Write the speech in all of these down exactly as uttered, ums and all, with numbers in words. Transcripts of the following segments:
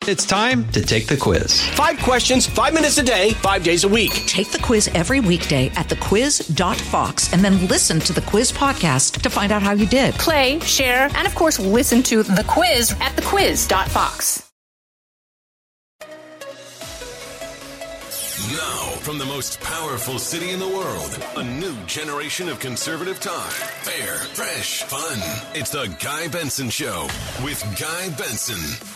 It's time to take the quiz. Five questions, five minutes a day, five days a week. Take the quiz every weekday at the quiz dot fox and then listen to the quiz podcast to find out how you did. Play, share, and of course, listen to the quiz at the quiz dot fox. Now, from the most powerful city in the world, a new generation of conservative talk. Fair, fresh, fun. It's the Guy Benson Show with Guy Benson.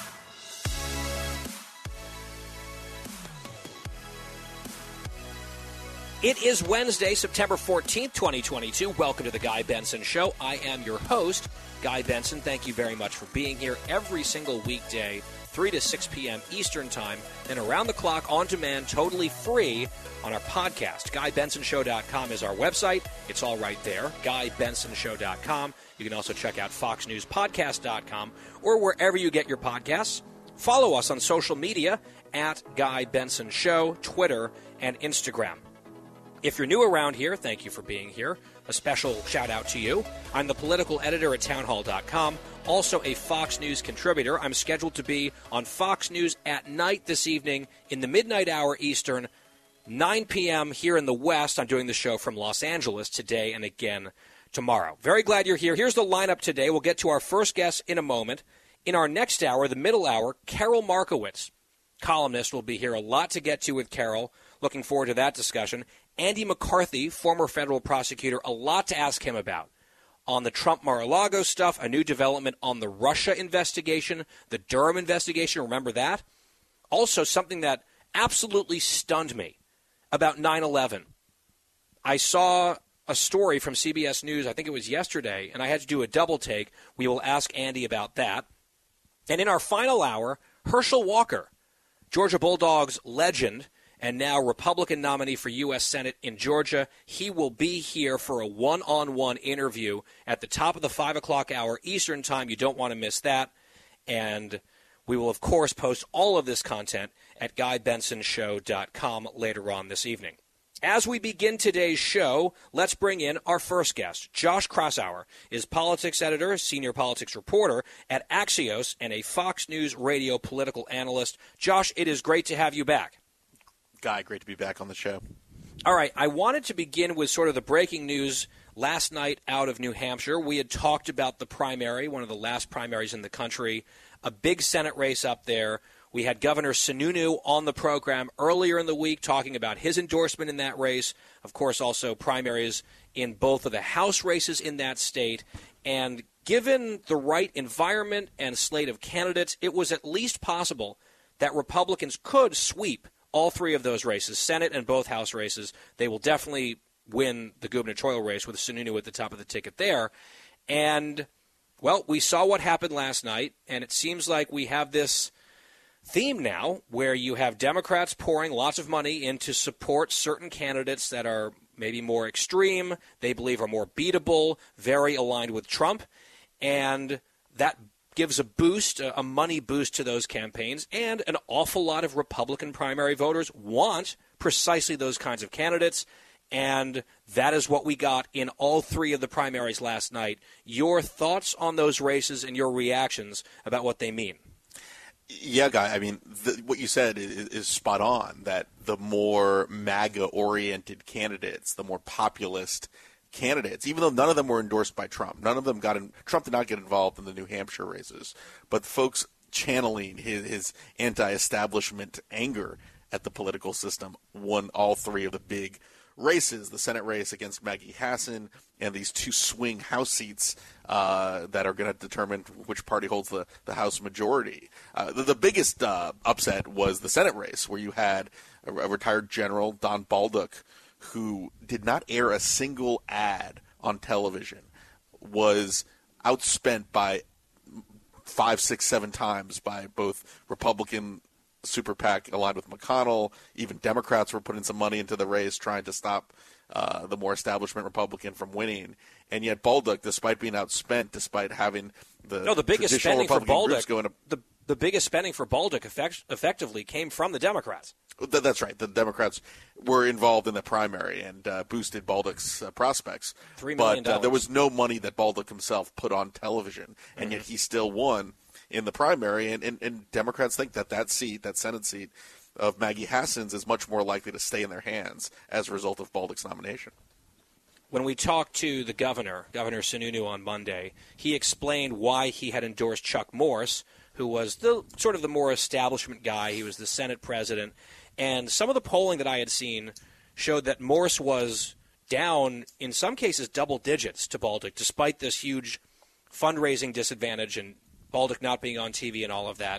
It is Wednesday, September fourteenth, twenty twenty-two. Welcome to the Guy Benson Show. I am your host, Guy Benson. Thank you very much for being here every single weekday, three to six p.m. Eastern Time, and around the clock, on demand, totally free on our podcast. guy benson show dot com is our website. It's all right there, guy benson show dot com. You can also check out fox news podcast dot com or wherever you get your podcasts. Follow us on social media at Guy Benson Show, Twitter, and Instagram. If you're new around here, thank you for being here. A special shout out to you. I'm the political editor at town hall dot com, also a Fox News contributor. I'm scheduled to be on Fox News at night this evening in the midnight hour Eastern, nine p.m. here in the West. I'm doing the show from Los Angeles today and again tomorrow. Very glad you're here. Here's the lineup today. We'll get to our first guest in a moment. In our next hour, the middle hour, Carol Markowitz, columnist, will be here. A lot to get to with Carol. Looking forward to that discussion. Andy McCarthy, former federal prosecutor, a lot to ask him about. On the Trump Mar-a-Lago stuff, a new development on the Russia investigation, the Durham investigation, remember that? Also, something that absolutely stunned me about nine eleven. I saw a story from C B S News, I think it was yesterday, and I had to do a double take. We will ask Andy about that. And in our final hour, Herschel Walker, Georgia Bulldogs legend, and now Republican nominee for U S Senate in Georgia. He will be here for a one-on-one interview at the top of the five o'clock hour Eastern Time. You don't want to miss that. And we will, of course, post all of this content at guy benson show dot com later on this evening. As we begin today's show, let's bring in our first guest. Josh Kraushaar is politics editor, senior politics reporter at Axios, and a Fox News radio political analyst. Josh, it is great to have you back. Guy, great to be back on the show. All right, I wanted to begin with sort of the breaking news last night out of New Hampshire. We had talked about the primary, one of the last primaries in the country, a big Senate race up there. We had Governor Sununu on the program earlier in the week talking about his endorsement in that race. Of course, also primaries in both of the House races in that state. And given the right environment and slate of candidates, it was at least possible that Republicans could sweep all three of those races, Senate and both House races. They will definitely win the gubernatorial race with Sununu at the top of the ticket there. And, well, we saw what happened last night, and it seems like we have this theme now where you have Democrats pouring lots of money in to support certain candidates that are maybe more extreme, they believe are more beatable, very aligned with Trump, and that gives a boost, a money boost to those campaigns, and an awful lot of Republican primary voters want precisely those kinds of candidates, and that is what we got in all three of the primaries last night. Your thoughts on those races and your reactions about what they mean? Yeah, Guy, I mean, the, what you said is, is spot on, that the more MAGA-oriented candidates, the more populist candidates, even though none of them were endorsed by Trump. None of them got in, Trump did not get involved in the New Hampshire races, but folks channeling his, his anti-establishment anger at the political system won all three of the big races, the Senate race against Maggie Hassan and these two swing House seats uh, that are going to determine which party holds the, the House majority. Uh, the, the biggest uh, upset was the Senate race, where you had a, a retired general, Don Baldock, who did not air a single ad on television, was outspent by five, six, seven times by both Republican super PAC aligned with McConnell. Even Democrats were putting some money into the race trying to stop uh, the more establishment Republican from winning. And yet Baldock, despite being outspent, despite having the, no, the biggest traditional spending Republican for Baldock, groups going to the, the biggest spending for Baldock effect, effectively came from the Democrats. That's right. The Democrats were involved in the primary and uh, boosted Baldock's uh, prospects. Three million but dollars. uh, there was no money that Baldock himself put on television, and mm-hmm. yet he still won. in the primary, and, and, and Democrats think that that seat, that Senate seat of Maggie Hassan's, is much more likely to stay in their hands as a result of Baldock's nomination. When we talked to the governor, Governor Sununu, on Monday, he explained why he had endorsed Chuck Morse, who was the sort of the more establishment guy. He was the Senate president. And some of the polling that I had seen showed that Morse was down, in some cases, double digits to Baldock, despite this huge fundraising disadvantage and Baldock not being on T V and all of that.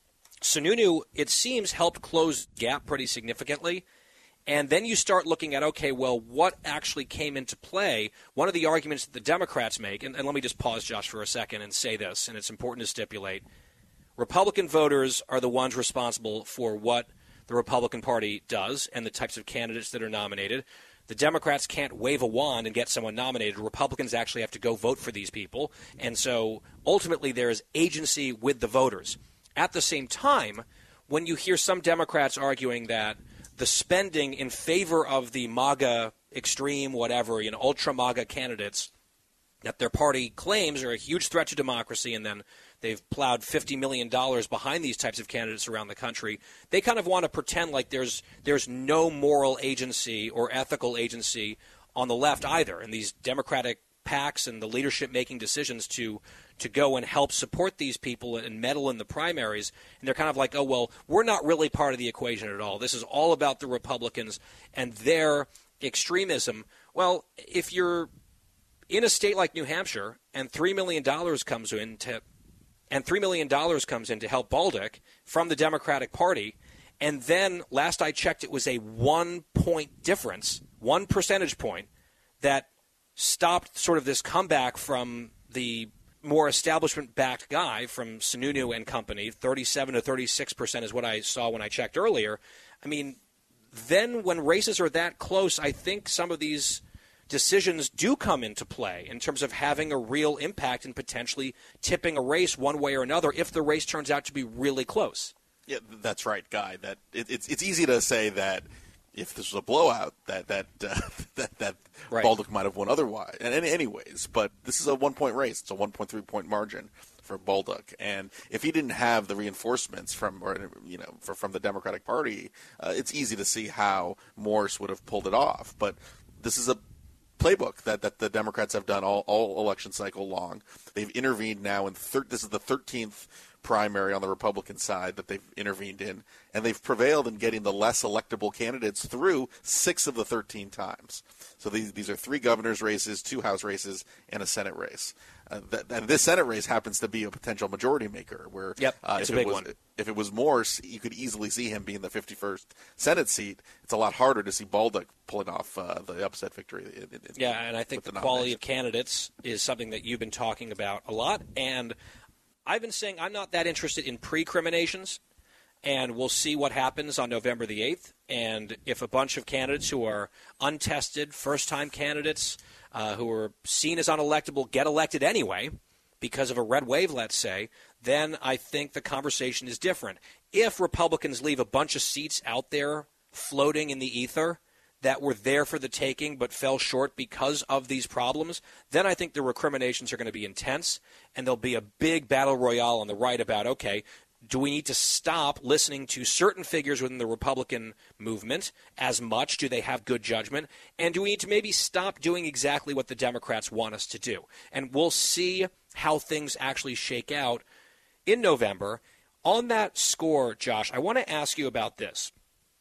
Sununu, it seems, helped close the gap pretty significantly. And then you start looking at, okay, well, what actually came into play? One of the arguments that the Democrats make, and, and let me just pause, Josh, for a second and say this, and it's important to stipulate, Republican voters are the ones responsible for what the Republican Party does and the types of candidates that are nominated. The Democrats can't wave a wand and get someone nominated. Republicans actually have to go vote for these people. And so ultimately there is agency with the voters. At the same time, when you hear some Democrats arguing that the spending in favor of the MAGA extreme, whatever, you know, ultra MAGA candidates that their party claims are a huge threat to democracy, and then they've plowed fifty million dollars behind these types of candidates around the country, they kind of want to pretend like there's there's no moral agency or ethical agency on the left either, and these Democratic PACs and the leadership making decisions to to go and help support these people and meddle in the primaries, and they're kind of like, oh, well, we're not really part of the equation at all. This is all about the Republicans and their extremism. Well, if you're in a state like New Hampshire and three million dollars comes in to and three million dollars comes in to help Baldock from the Democratic Party, and then last I checked it was a one-point difference, one percentage point, that stopped sort of this comeback from the more establishment-backed guy from Sununu and company. thirty-seven to thirty-six percent is what I saw when I checked earlier. I mean, then when races are that close, I think some of these decisions do come into play in terms of having a real impact and potentially tipping a race one way or another if the race turns out to be really close. Yeah, that's right, Guy. That it, it's it's easy to say that if this was a blowout, that that uh, that that right. Baldock might have won otherwise. And anyways, but this is a one-point race. It's a one point three point margin for Baldock, and if he didn't have the reinforcements from, or you know, for, from the Democratic Party, uh, it's easy to see how Morse would have pulled it off. But this is a playbook that, that the Democrats have done all, all election cycle long. They've intervened now in thir- this is the thirteenth primary on the Republican side that they've intervened in, and they've prevailed in getting the less electable candidates through six of the thirteen times. So these these are three governor's races, two House races, and a Senate race. Uh, th- and this Senate race happens to be a potential majority maker. Where yep, uh, it's if a big it was, one. If it was Morse, you could easily see him being the fifty-first Senate seat. It's a lot harder to see Baldock pulling off uh, the upset victory. In, in, yeah, and I think the, the quality of candidates is something that you've been talking about a lot. And I've been saying I'm not that interested in pre-criminations, and we'll see what happens on November the eighth. And if a bunch of candidates who are untested, first-time candidates, uh, who are seen as unelectable, get elected anyway because of a red wave, let's say, then I think the conversation is different. If Republicans leave a bunch of seats out there floating in the ether that were there for the taking but fell short because of these problems, then I think the recriminations are going to be intense, and there'll be a big battle royale on the right about, okay, do we need to stop listening to certain figures within the Republican movement as much? Do they have good judgment? And do we need to maybe stop doing exactly what the Democrats want us to do? And we'll see how things actually shake out in November. On that score, Josh, I want to ask you about this,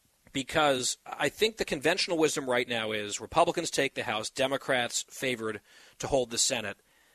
because I think the conventional wisdom right now is Republicans take the House, Democrats favored to hold the Senate.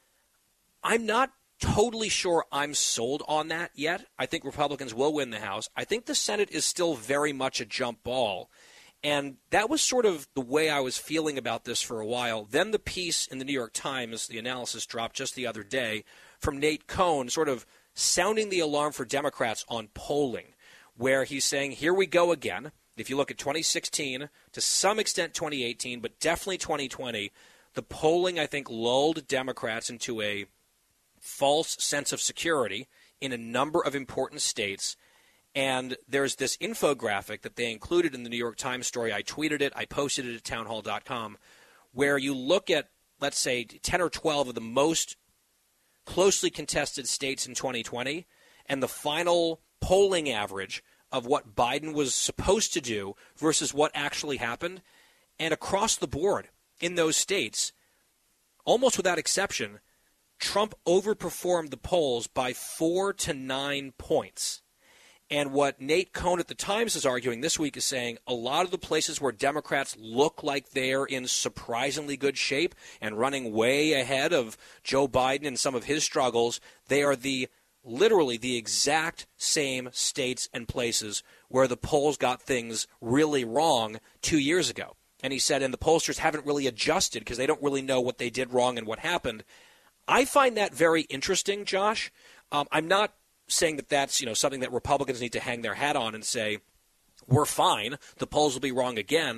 I'm not totally sure I'm sold on that yet. I think Republicans will win the House. I think the Senate is still very much a jump ball. And that was sort of the way I was feeling about this for a while. Then the piece in the New York Times, the analysis dropped just the other day from Nate Cohn, sort of sounding the alarm for Democrats on polling, where he's saying, here we go again. If you look at twenty sixteen, to some extent twenty eighteen, but definitely twenty twenty, the polling, I think, lulled Democrats into a false sense of security in a number of important states. And there's this infographic that they included in the New York Times story. I tweeted it. I posted it at town hall dot com, where you look at, let's say, ten or twelve of the most closely contested states in twenty twenty, and the final polling average of what Biden was supposed to do versus what actually happened. And across the board in those states, almost without exception, Trump overperformed the polls by four to nine points. And what Nate Cohn at the Times is arguing this week is saying a lot of the places where Democrats look like they're in surprisingly good shape and running way ahead of Joe Biden and some of his struggles, they are the literally the exact same states and places where the polls got things really wrong two years ago. And he said, and the pollsters haven't really adjusted because they don't really know what they did wrong and what happened. I find that very interesting, Josh. Um, I'm not saying that that's, you know, something that Republicans need to hang their hat on and say, we're fine, the polls will be wrong again.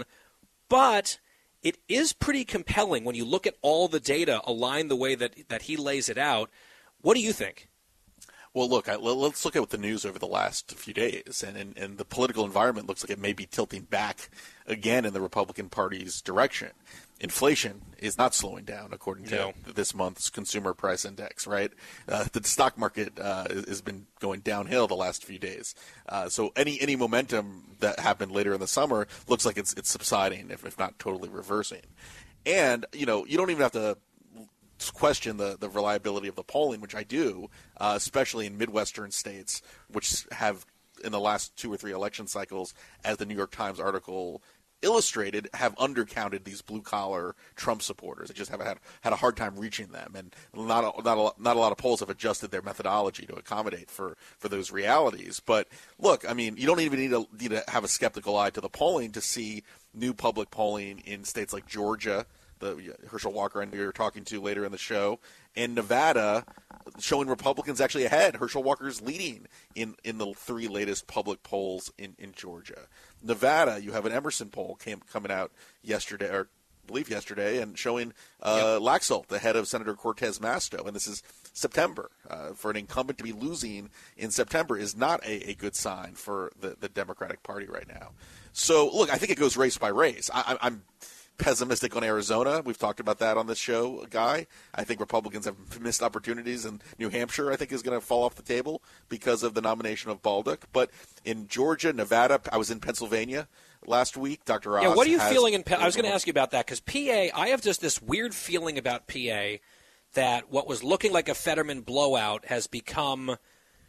But it is pretty compelling when you look at all the data aligned the way that, that he lays it out. What do you think? Well, look, I, let's look at the news over the last few days, and, and, and the political environment looks like it may be tilting back again in the Republican Party's direction. Inflation is not slowing down, according to no. this month's Consumer Price Index, right? Uh, the stock market uh, has been going downhill the last few days. Uh, so any any momentum that happened later in the summer looks like it's it's subsiding, if, if not totally reversing. And, you know, you don't even have to question the, the reliability of the polling, which I do, uh, especially in Midwestern states, which have, in the last two or three election cycles, as the New York Times article illustrated, have undercounted these blue-collar Trump supporters. They just have had had a hard time reaching them, and not a, not a, not a lot of polls have adjusted their methodology to accommodate for, for those realities. But look, I mean, you don't even need to, need to have a skeptical eye to the polling to see new public polling in states like Georgia, the Herschel Walker and we were talking to later in the show, and Nevada, showing Republicans actually ahead. Herschel Walker's leading in, in the three latest public polls in, in Georgia. Nevada, you have an Emerson poll came coming out yesterday, or I believe yesterday, and showing uh, yep. Laxalt ahead of Senator Cortez Masto, and this is September. Uh, for an incumbent to be losing in September is not a, a good sign for the, the Democratic Party right now. So, look, I think it goes race by race. I, I'm pessimistic on Arizona. We've talked about that on this show, Guy. I think Republicans have missed opportunities, and New Hampshire, I think, is going to fall off the table because of the nomination of Baldock. But in Georgia, Nevada, I was in Pennsylvania last week. Doctor Oz. Yeah, what are you has, feeling in Pe- I was going to ask you about that, because P A, I have just this weird feeling about P A that what was looking like a Fetterman blowout has become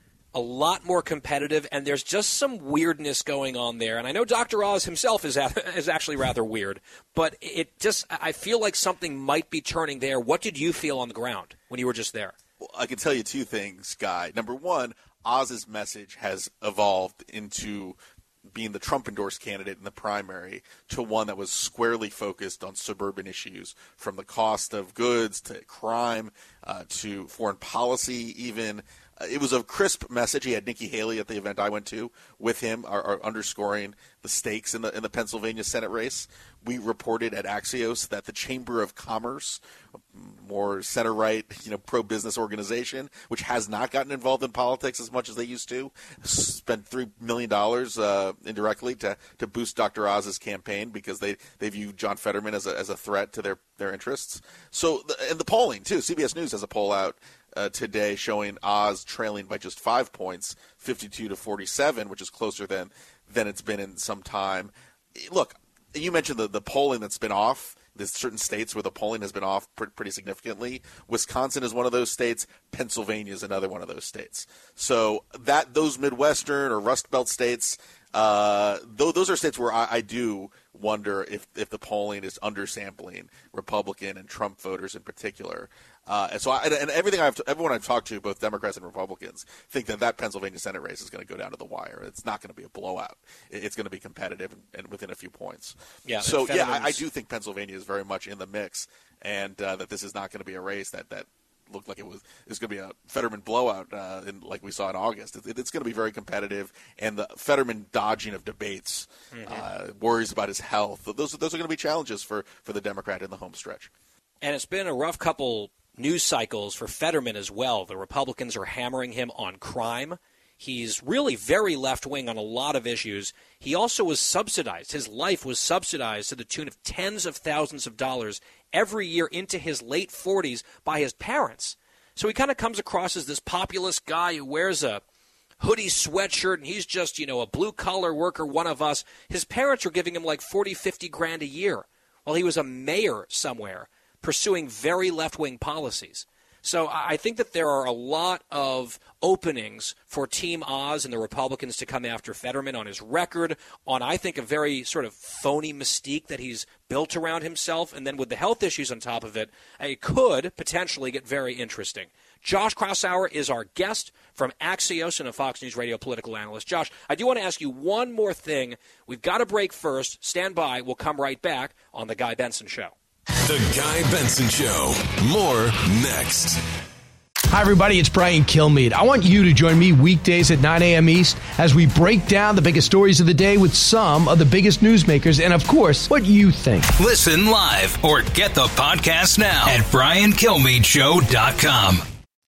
a lot more competitive, and there's just some weirdness going on there. And I know Doctor Oz himself is is actually rather weird, but it just I feel like something might be turning there. What did you feel on the ground when you were just there? Well, I can tell you two things, Guy. Number one, Oz's message has evolved into being the Trump-endorsed candidate in the primary to one that was squarely focused on suburban issues, from the cost of goods to crime uh, to foreign policy even. Uh, it was a crisp message. He had Nikki Haley at the event I went to with him, are, are underscoring the stakes in the in the Pennsylvania Senate race. We reported at Axios that the Chamber of Commerce, more center-right, you know, pro-business organization, which has not gotten involved in politics as much as they used to, spent three million dollars uh, indirectly to, to boost Doctor Oz's campaign because they, they view John Fetterman as a, as a threat to their, their interests. So, the, and the polling, too. C B S News has a poll out uh, today showing Oz trailing by just five points, fifty-two to forty-seven, which is closer than, than it's been in some time. Look, you mentioned the, the polling that's been off. There's certain states where the polling has been off pretty, pretty significantly. Wisconsin is one of those states. Pennsylvania is another one of those states. So that those Midwestern or Rust Belt states, uh, th- those are states where I, I do wonder if, if the polling is undersampling Republican and Trump voters in particular. Uh, and so, I, and everything I've, everyone I've talked to, both Democrats and Republicans, think that that Pennsylvania Senate race is going to go down to the wire. It's not going to be a blowout. It's going to be competitive and, and within a few points. Yeah. So, yeah, I, I do think Pennsylvania is very much in the mix, and uh, that this is not going to be a race that, that looked like it was. It's going to be a Fetterman blowout, uh, in, like we saw in August. It, it's going to be very competitive, and the Fetterman dodging of debates, mm-hmm. uh, worries about his health. Those those are going to be challenges for, for the Democrat in the home stretch. And it's been a rough couple news cycles for Fetterman as well. The Republicans are hammering him on crime. He's really very left-wing on a lot of issues. He also was subsidized. His life was subsidized to the tune of tens of thousands of dollars every year into his late forties by his parents. So he kind of comes across as this populist guy who wears a hoodie sweatshirt, and he's just, you know, a blue-collar worker, one of us. His parents were giving him like forty, fifty grand a year while he was a mayor somewhere pursuing very left-wing policies. So I think that there are a lot of openings for Team Oz and the Republicans to come after Fetterman on his record, on, I think, a very sort of phony mystique that he's built around himself. And then with the health issues on top of it, it could potentially get very interesting. Josh Kraushaar is our guest from Axios and a Fox News Radio political analyst. Josh, I do want to ask you one more thing. We've got a break first. Stand by. We'll come right back on The Guy Benson Show. The Guy Benson Show. More next. Hi, everybody. It's Brian Kilmeade. I want you to join me weekdays at nine a.m. East as we break down the biggest stories of the day with some of the biggest newsmakers and, of course, what you think. Listen live or get the podcast now at brian kilmeade show dot com.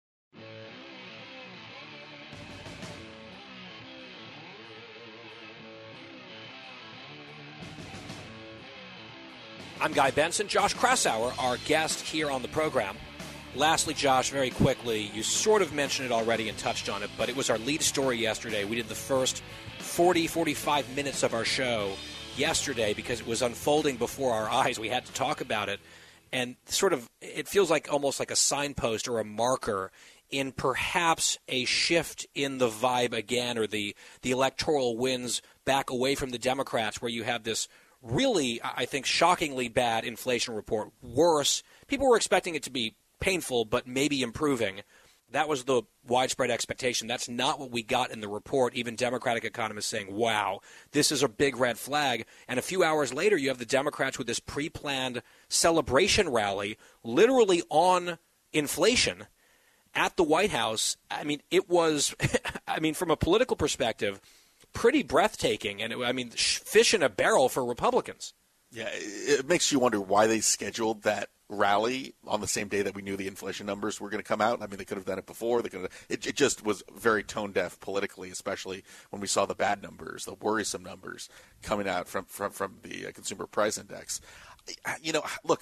I'm Guy Benson. Josh Kraushaar, our guest here on the program. Lastly, Josh, very quickly, you sort of mentioned it already and touched on it, but it was our lead story yesterday. We did the first forty, forty-five minutes of our show yesterday because it was unfolding before our eyes. We had to talk about it. And sort of, it feels like almost like a signpost or a marker in perhaps a shift in the vibe again, or the, the electoral winds back away from the Democrats, where you have this really, I think, shockingly bad inflation report. Worse. People were expecting it to be painful, but maybe improving. That was the widespread expectation. That's not what we got in the report. Even Democratic economists saying, wow, this is a big red flag. And a few hours later, you have the Democrats with this pre-planned celebration rally, literally on inflation at the White House. I mean, it was, I mean, from a political perspective, pretty breathtaking, and it, I mean, fish in a barrel for Republicans. Yeah, it makes you wonder why they scheduled that rally on the same day that we knew the inflation numbers were going to come out. I mean, they could have done it before. They could have, it, it just was very tone deaf politically, especially when we saw the bad numbers, the worrisome numbers coming out from from, from the uh, Consumer Price Index. You know, look,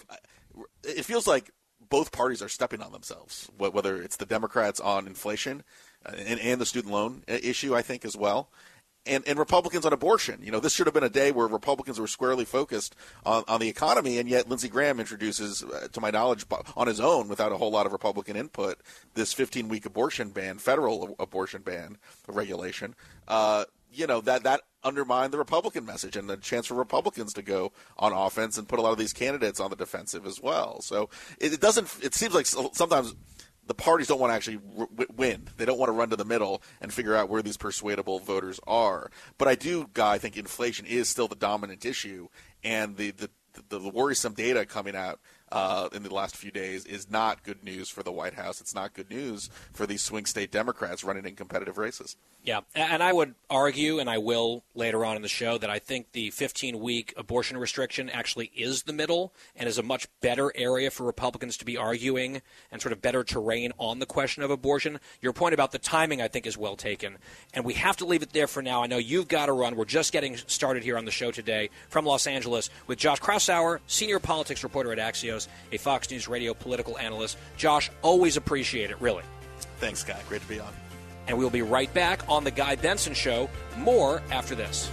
it feels like both parties are stepping on themselves, whether it's the Democrats on inflation and, and the student loan issue, I think, as well. And, and Republicans on abortion. You know, this should have been a day where Republicans were squarely focused on, on the economy, and yet Lindsey Graham introduces, uh, to my knowledge, on his own, without a whole lot of Republican input, this fifteen-week abortion ban, federal abortion ban regulation. Uh, you know, that, that undermined the Republican message and the chance for Republicans to go on offense and put a lot of these candidates on the defensive as well. So it, it doesn't – it seems like sometimes – the parties don't want to actually win. They don't want to run to the middle and figure out where these persuadable voters are. But I do, Guy, I think inflation is still the dominant issue, and the the, the, the worrisome data coming out uh, in the last few days is not good news for the White House. It's not good news for these swing state Democrats running in competitive races. Yeah, and I would argue, and I will later on in the show, that I think the fifteen-week abortion restriction actually is the middle and is a much better area for Republicans to be arguing and sort of better terrain on the question of abortion. Your point about the timing, I think, is well taken. And we have to leave it there for now. I know you've got to run. We're just getting started here on the show today from Los Angeles with Josh Kraushaar, senior politics reporter at Axios, a Fox News Radio political analyst. Josh, always appreciate it, really. Thanks, Guy. Great to be on. And we'll be right back on The Guy Benson Show. More after this.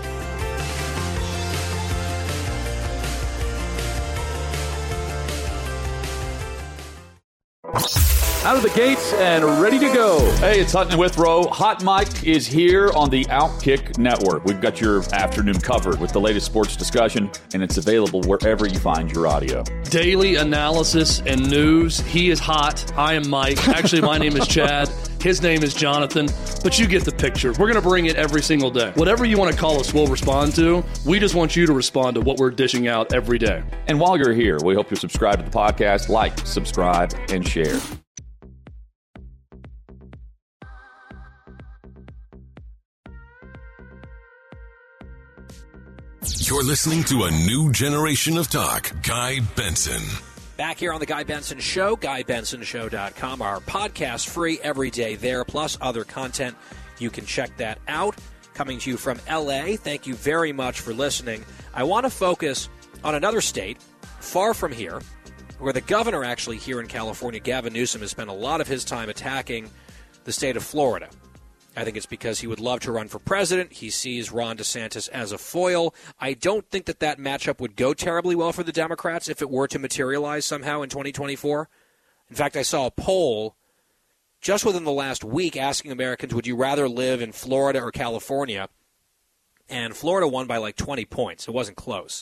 Out of the gates and ready to go. Hey, it's Hutton Withrow. Hot Mike is here on the Outkick Network. We've got your afternoon covered with the latest sports discussion, and it's available wherever you find your audio. Daily analysis and news. He is hot. I am Mike. Actually, my name is Chad. His name is Jonathan, but you get the picture. We're going to bring it every single day. Whatever you want to call us, we'll respond to. We just want you to respond to what we're dishing out every day. And while you're here, we hope you subscribe to the podcast, like, subscribe, and share. You're listening to a new generation of talk. Guy Benson. Back here on The Guy Benson Show, guy benson show dot com. Our podcast free every day there, plus other content. You can check that out. Coming to you from L A. Thank you very much for listening. I want to focus on another state far from here, where the governor actually here in California, Gavin Newsom, has spent a lot of his time attacking the state of Florida. I think it's because he would love to run for president. He sees Ron DeSantis as a foil. I don't think that that matchup would go terribly well for the Democrats if it were to materialize somehow in twenty twenty-four. In fact, I saw a poll just within the last week asking Americans, would you rather live in Florida or California? And Florida won by like twenty points. It wasn't close.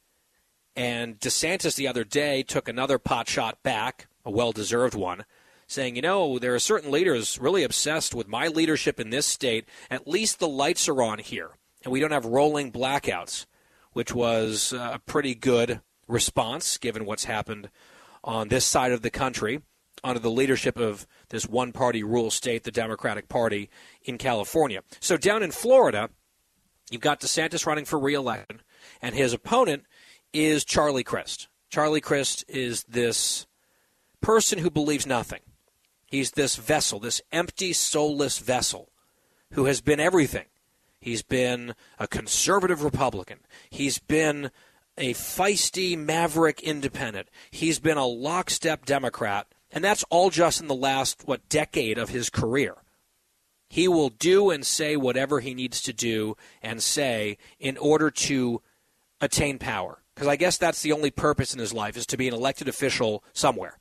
And DeSantis the other day took another pot shot back, a well-deserved one, saying, you know, there are certain leaders really obsessed with my leadership in this state. At least the lights are on here, and we don't have rolling blackouts, which was a pretty good response given what's happened on this side of the country under the leadership of this one-party rule state, the Democratic Party in California. So down in Florida, you've got DeSantis running for re-election, and his opponent is Charlie Crist. Charlie Crist is this person who believes nothing. He's this vessel, this empty, soulless vessel who has been everything. He's been a conservative Republican. He's been a feisty, maverick independent. He's been a lockstep Democrat, and that's all just in the last, what, decade of his career. He will do and say whatever he needs to do and say in order to attain power. Because I guess that's the only purpose in his life, is to be an elected official somewhere.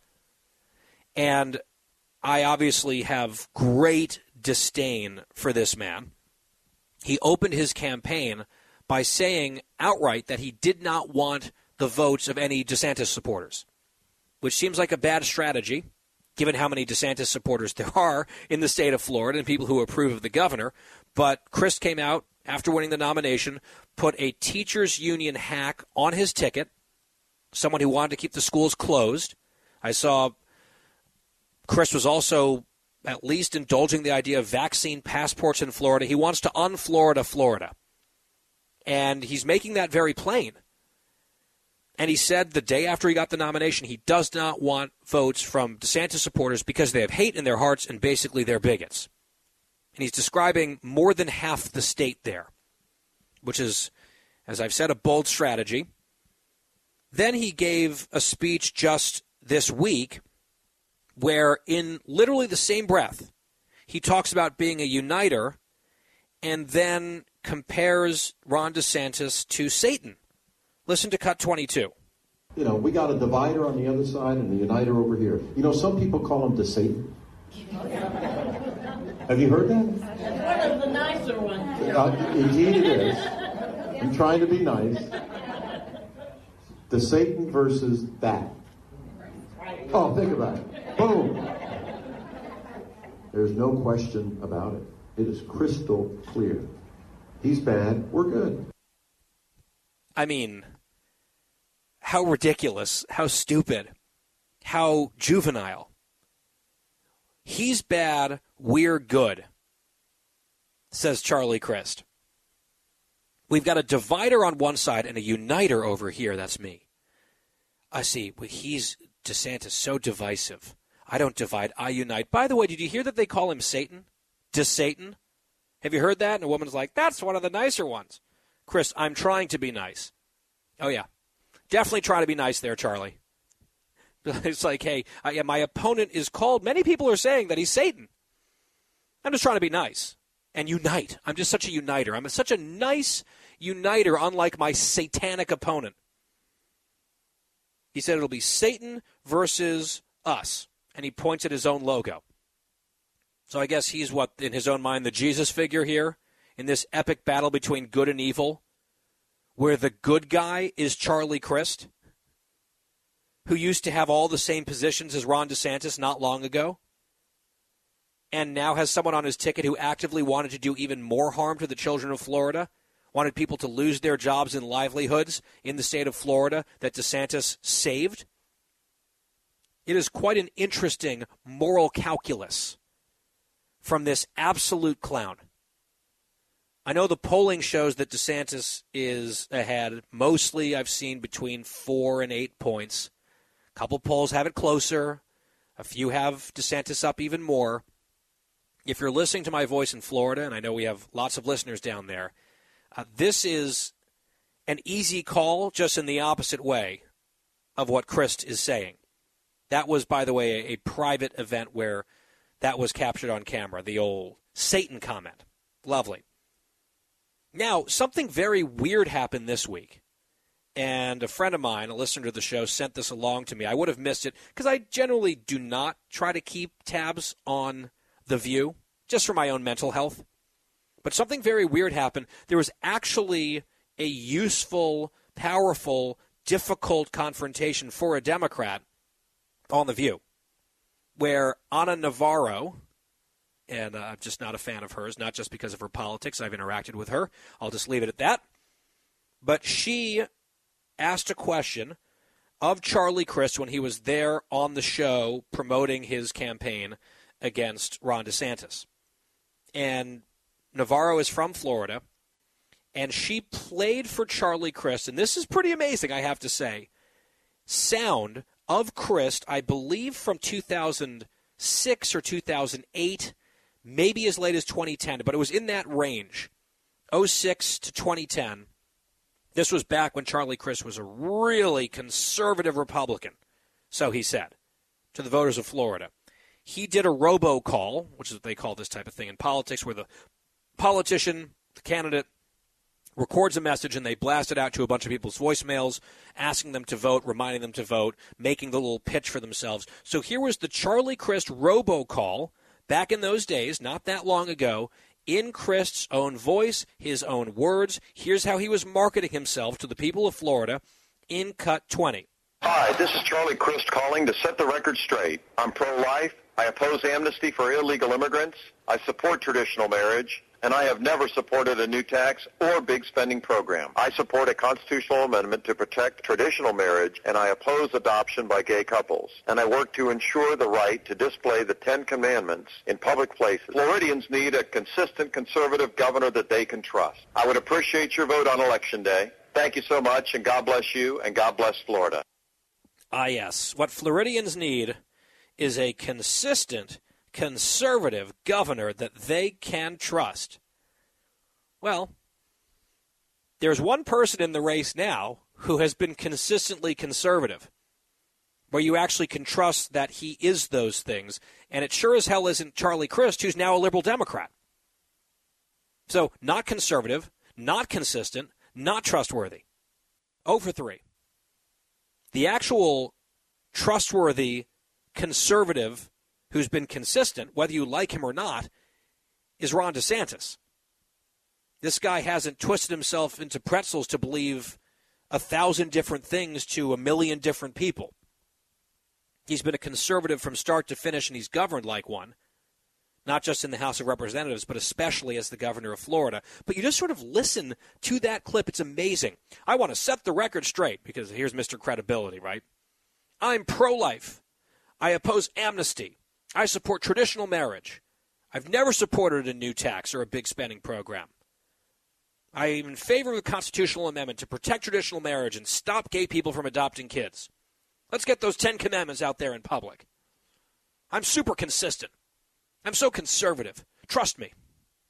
And I obviously have great disdain for this man. He opened his campaign by saying outright that he did not want the votes of any DeSantis supporters, which seems like a bad strategy, given how many DeSantis supporters there are in the state of Florida and people who approve of the governor. But Crist came out after winning the nomination, put a teachers union hack on his ticket, someone who wanted to keep the schools closed. I saw Crist was also at least indulging the idea of vaccine passports in Florida. He wants to un-Florida Florida. And he's making that very plain. And he said the day after he got the nomination, he does not want votes from DeSantis supporters because they have hate in their hearts and basically they're bigots. And he's describing more than half the state there, which is, as I've said, a bold strategy. Then he gave a speech just this week where in literally the same breath, he talks about being a uniter and then compares Ron DeSantis to Satan. Listen to cut twenty-two. You know, we got a divider on the other side and a uniter over here. You know, some people call him DeSatan. Have you heard that? One of the nicer ones. Uh, indeed it is. I'm trying to be nice. DeSatan versus that. Oh, think about it. Boom. There's no question about it. It is crystal clear. He's bad. We're good. I mean, how ridiculous, how stupid, how juvenile. He's bad, we're good, says Charlie Crist. We've got a divider on one side and a uniter over here. That's me. I see. He's DeSantis, so divisive. I don't divide, I unite. By the way, did you hear that they call him Satan? DeSatan? Have you heard that? And a woman's like, that's one of the nicer ones. Chris, I'm trying to be nice. Oh, yeah. Definitely try to be nice there, Charlie. It's like, hey, I, my opponent is called, many people are saying that he's Satan. I'm just trying to be nice and unite. I'm just such a uniter. I'm such a nice uniter, unlike my satanic opponent. He said it'll be Satan versus us, and he points at his own logo. So I guess he's, what, in his own mind, the Jesus figure here in this epic battle between good and evil, where the good guy is Charlie Crist, who used to have all the same positions as Ron DeSantis not long ago, and now has someone on his ticket who actively wanted to do even more harm to the children of Florida, wanted people to lose their jobs and livelihoods in the state of Florida that DeSantis saved. It is quite an interesting moral calculus from this absolute clown. I know the polling shows that DeSantis is ahead. Mostly I've seen between four and eight points. A couple polls have it closer. A few have DeSantis up even more. If you're listening to my voice in Florida, and I know we have lots of listeners down there, uh, this is an easy call just in the opposite way of what Crist is saying. That was, by the way, a, a private event where that was captured on camera, the old Satan comment. Lovely. Now, something very weird happened this week. And a friend of mine, a listener to the show, sent this along to me. I would have missed it because I generally do not try to keep tabs on The View, just for my own mental health. But something very weird happened. There was actually a useful, powerful, difficult confrontation for a Democrat on The View, where Ana Navarro, and uh, I'm just not a fan of hers, not just because of her politics. I've interacted with her. I'll just leave it at that. But she asked a question of Charlie Crist when he was there on the show promoting his campaign against Ron DeSantis. And Navarro is from Florida, and she played for Charlie Crist, and this is pretty amazing, I have to say, sound of Crist, I believe from two thousand six or two thousand eight, maybe as late as twenty ten, but it was in that range, oh six to twenty ten. This was back when Charlie Crist was a really conservative Republican, so he said, to the voters of Florida. He did a robocall, which is what they call this type of thing in politics, where the politician, the candidate, records a message and they blast it out to a bunch of people's voicemails, asking them to vote, reminding them to vote, making the little pitch for themselves. So here was the Charlie Crist robocall back in those days, not that long ago, in Crist's own voice, his own words. Here's how he was marketing himself to the people of Florida in Cut twenty. Hi, this is Charlie Crist calling to set the record straight. I'm pro-life. I oppose amnesty for illegal immigrants. I support traditional marriage. And I have never supported a new tax or big spending program. I support a constitutional amendment to protect traditional marriage, and I oppose adoption by gay couples. And I work to ensure the right to display the Ten Commandments in public places. Floridians need a consistent conservative governor that they can trust. I would appreciate your vote on Election Day. Thank you so much, and God bless you, and God bless Florida. Ah, yes. What Floridians need is a consistent conservative governor that they can trust. Well, there's one person in the race now who has been consistently conservative, where you actually can trust that he is those things, and it sure as hell isn't Charlie Crist, who's now a liberal Democrat. So, not conservative, not consistent, not trustworthy. oh for three. The actual trustworthy conservative who's been consistent, whether you like him or not, is Ron DeSantis. This guy hasn't twisted himself into pretzels to believe a thousand different things to a million different people. He's been a conservative from start to finish, and he's governed like one, not just in the House of Representatives, but especially as the governor of Florida. But you just sort of listen to that clip. It's amazing. I want to set the record straight, because here's Mister Credibility, right? I'm pro-life. I oppose amnesty. I support traditional marriage. I've never supported a new tax or a big spending program. I am in favor of a constitutional amendment to protect traditional marriage and stop gay people from adopting kids. Let's get those Ten Commandments out there in public. I'm super consistent. I'm so conservative. Trust me.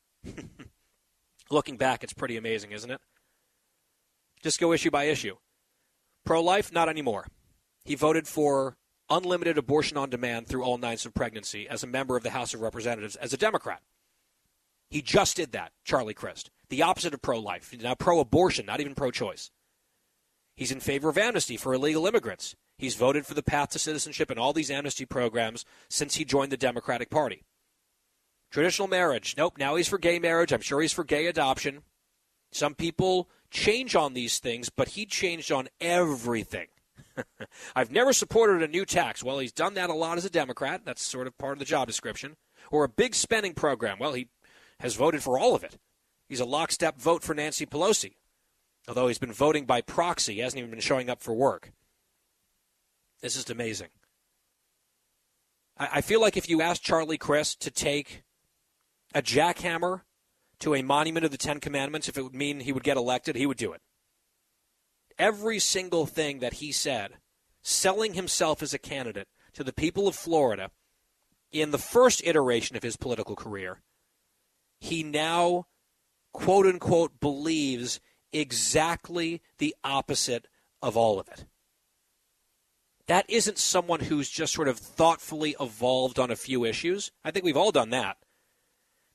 Looking back, it's pretty amazing, isn't it? Just go issue by issue. Pro-life, not anymore. He voted for unlimited abortion on demand through all nights of pregnancy as a member of the House of Representatives as a Democrat. He just did that, Charlie Crist. The opposite of pro-life. Now pro-abortion, not even pro-choice. He's in favor of amnesty for illegal immigrants. He's voted for the path to citizenship and all these amnesty programs since he joined the Democratic Party. Traditional marriage. Nope, now he's for gay marriage. I'm sure he's for gay adoption. Some people change on these things, but he changed on everything. I've never supported a new tax. Well, he's done that a lot as a Democrat. That's sort of part of the job description. Or a big spending program. Well, he has voted for all of it. He's a lockstep vote for Nancy Pelosi. Although he's been voting by proxy. He hasn't even been showing up for work. This is amazing. I, I feel like if you asked Charlie Crist to take a jackhammer to a monument of the Ten Commandments, if it would mean he would get elected, he would do it. Every single thing that he said, selling himself as a candidate to the people of Florida in the first iteration of his political career, he now, quote-unquote, believes exactly the opposite of all of it. That isn't someone who's just sort of thoughtfully evolved on a few issues. I think we've all done that.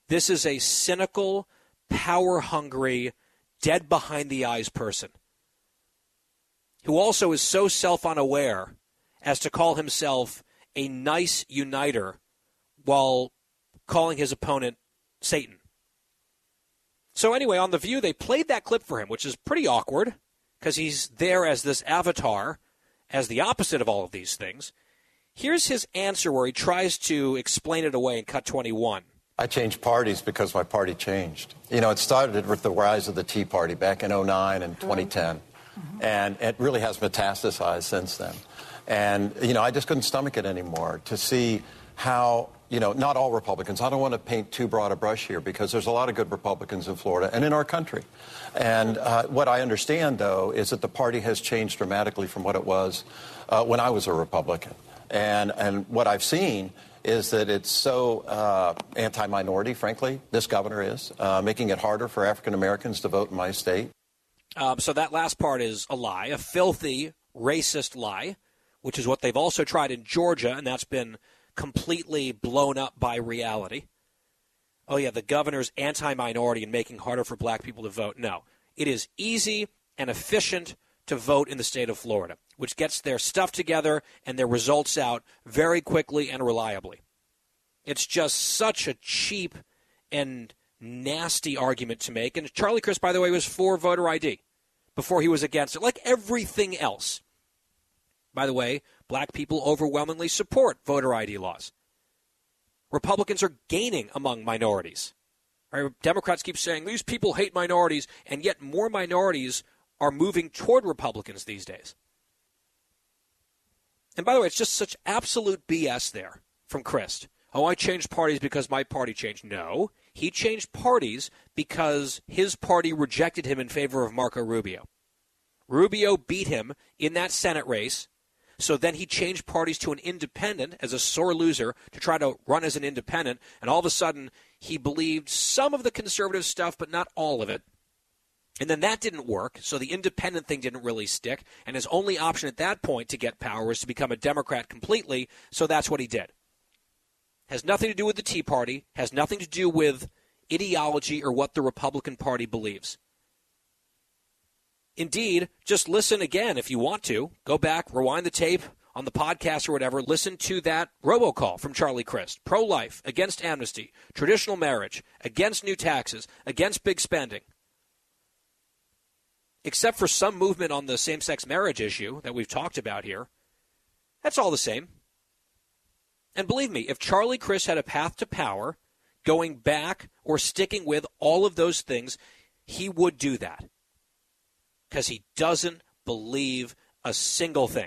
This is a cynical, power-hungry, dead-behind-the-eyes person who also is so self-unaware as to call himself a nice uniter while calling his opponent Satan. So anyway, on The View, they played that clip for him, which is pretty awkward because he's there as this avatar, as the opposite of all of these things. Here's his answer where he tries to explain it away in cut twenty-one. I changed parties because my party changed. You know, it started with the rise of the Tea Party back in oh nine and twenty ten. Mm-hmm. And it really has metastasized since then. And, you know, I just couldn't stomach it anymore to see how, you know, not all Republicans. I don't want to paint too broad a brush here because there's a lot of good Republicans in Florida and in our country. And uh, what I understand, though, is that the party has changed dramatically from what it was uh, when I was a Republican. And, and what I've seen is that it's so uh, anti-minority, frankly, this governor is, uh, making it harder for African Americans to vote in my state. Um, so that last part is a lie, a filthy, racist lie, which is what they've also tried in Georgia, and that's been completely blown up by reality. Oh, yeah, the governor's anti-minority and making harder for black people to vote. No, it is easy and efficient to vote in the state of Florida, which gets their stuff together and their results out very quickly and reliably. It's just such a cheap and nasty argument to make. And Charlie Crist, by the way, was for voter I D before he was against it, like everything else. By the way, black people overwhelmingly support voter I D laws. Republicans are gaining among minorities. Right? Democrats keep saying these people hate minorities, and yet more minorities are moving toward Republicans these days. And by the way, it's just such absolute B S there from Crist. Oh, I changed parties because my party changed. No, he changed parties because his party rejected him in favor of Marco Rubio. Rubio beat him in that Senate race, so then he changed parties to an independent as a sore loser to try to run as an independent, and all of a sudden he believed some of the conservative stuff, but not all of it. And then that didn't work, so the independent thing didn't really stick, and his only option at that point to get power was to become a Democrat completely, so that's what he did. Has nothing to do with the Tea Party, has nothing to do with ideology or what the Republican Party believes. Indeed, just listen again if you want to. Go back, rewind the tape on the podcast or whatever. Listen to that robocall from Charlie Crist. Pro-life, against amnesty, traditional marriage, against new taxes, against big spending. Except for some movement on the same-sex marriage issue that we've talked about here. That's all the same. And believe me, if Charlie Crist had a path to power, going back or sticking with all of those things, he would do that. Because he doesn't believe a single thing.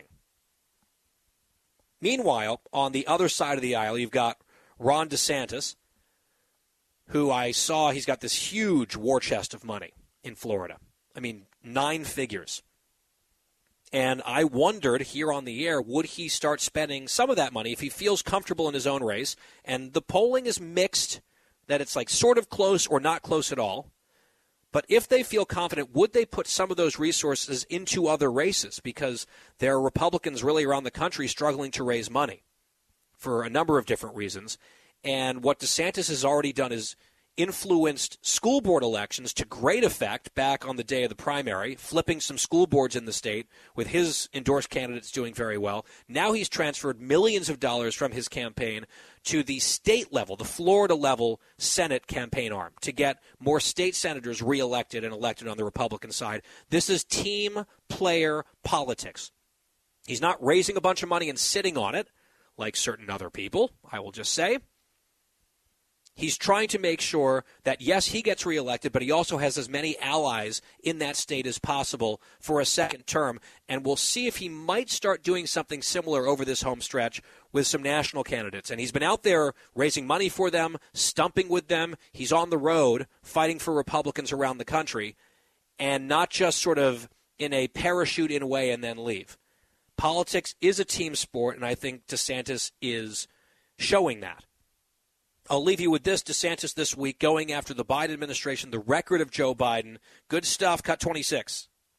Meanwhile, on the other side of the aisle, you've got Ron DeSantis, who I saw, he's got this huge war chest of money in Florida. I mean, nine figures. And I wondered here on the air, would he start spending some of that money if he feels comfortable in his own race? And the polling is mixed, that it's like sort of close or not close at all. But if they feel confident, would they put some of those resources into other races? Because there are Republicans really around the country struggling to raise money for a number of different reasons. And what DeSantis has already done is influenced school board elections to great effect back on the day of the primary, flipping some school boards in the state with his endorsed candidates doing very well. Now he's transferred millions of dollars from his campaign to the state level, the Florida level Senate campaign arm to get more state senators reelected and elected on the Republican side. This is team player politics. He's not raising a bunch of money and sitting on it like certain other people, I will just say. He's trying to make sure that, yes, he gets reelected, but he also has as many allies in that state as possible for a second term. And we'll see if he might start doing something similar over this home stretch with some national candidates. And he's been out there raising money for them, stumping with them. He's on the road fighting for Republicans around the country, and not just sort of in a parachute in way and then leave. Politics is a team sport, and I think DeSantis is showing that. I'll leave you with this. DeSantis this week going after the Biden administration, the record of Joe Biden. Good stuff. Cut twenty-six.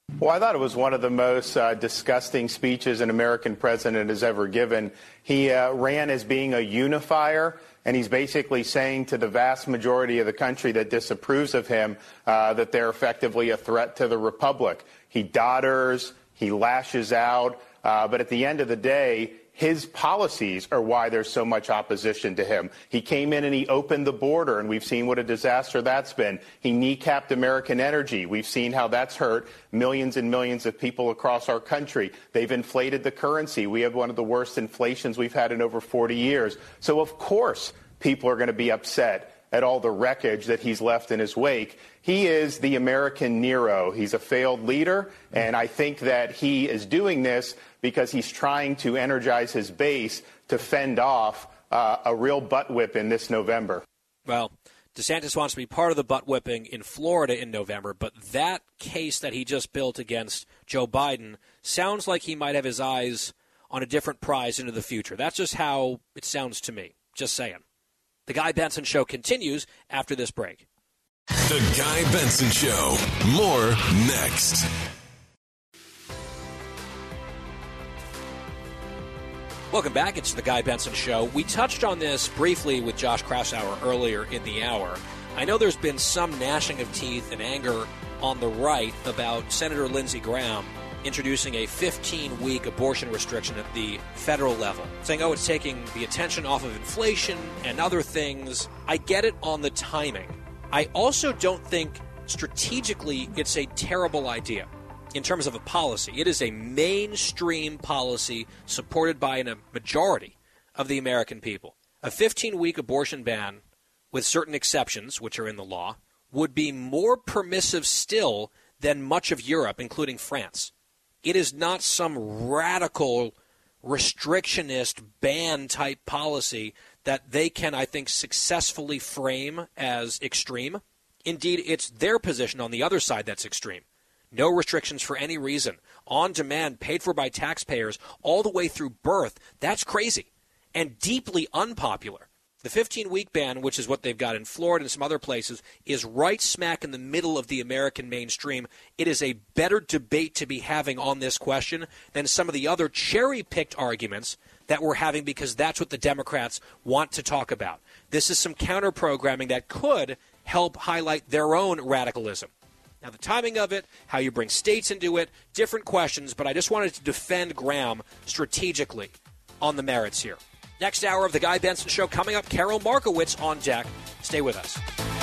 Well, I thought it was one of the most uh, disgusting speeches an American president has ever given. He uh, ran as being a unifier, and he's basically saying to the vast majority of the country that disapproves of him uh, that they're effectively a threat to the republic. He dodders, he lashes out, uh, but at the end of the day, his policies are why there's so much opposition to him. He came in and he opened the border, and we've seen what a disaster that's been. He kneecapped American energy. We've seen how that's hurt millions and millions of people across our country. They've inflated the currency. We have one of the worst inflations we've had in over forty years. So, of course, people are going to be upset at all the wreckage that he's left in his wake. He is the American Nero. He's a failed leader, and I think that he is doing this because he's trying to energize his base to fend off uh, a real butt whipping this November. Well, DeSantis wants to be part of the butt whipping in Florida in November, but that case that he just built against Joe Biden sounds like he might have his eyes on a different prize into the future. That's just how it sounds to me. Just saying. The Guy Benson Show continues after this break. The Guy Benson Show. More next. Welcome back. It's the Guy Benson Show. We touched on this briefly with Josh Krausauer earlier in the hour. I know there's been some gnashing of teeth and anger on the right about Senator Lindsey Graham introducing a fifteen-week abortion restriction at the federal level, saying, oh, it's taking the attention off of inflation and other things. I get it on the timing. I also don't think strategically it's a terrible idea in terms of a policy. It is a mainstream policy supported by a majority of the American people. A fifteen-week abortion ban, with certain exceptions, which are in the law, would be more permissive still than much of Europe, including France. It is not some radical restrictionist ban-type policy that they can, I think, successfully frame as extreme. Indeed, it's their position on the other side that's extreme. No restrictions for any reason, on demand, paid for by taxpayers, all the way through birth. That's crazy and deeply unpopular. The fifteen-week ban, which is what they've got in Florida and some other places, is right smack in the middle of the American mainstream. It is a better debate to be having on this question than some of the other cherry-picked arguments that we're having because that's what the Democrats want to talk about. This is some counter-programming that could help highlight their own radicalism. Now, the timing of it, how you bring states into it, different questions, but I just wanted to defend Graham strategically on the merits here. Next hour of the Guy Benson Show coming up, Carol Markowitz on deck. Stay with us.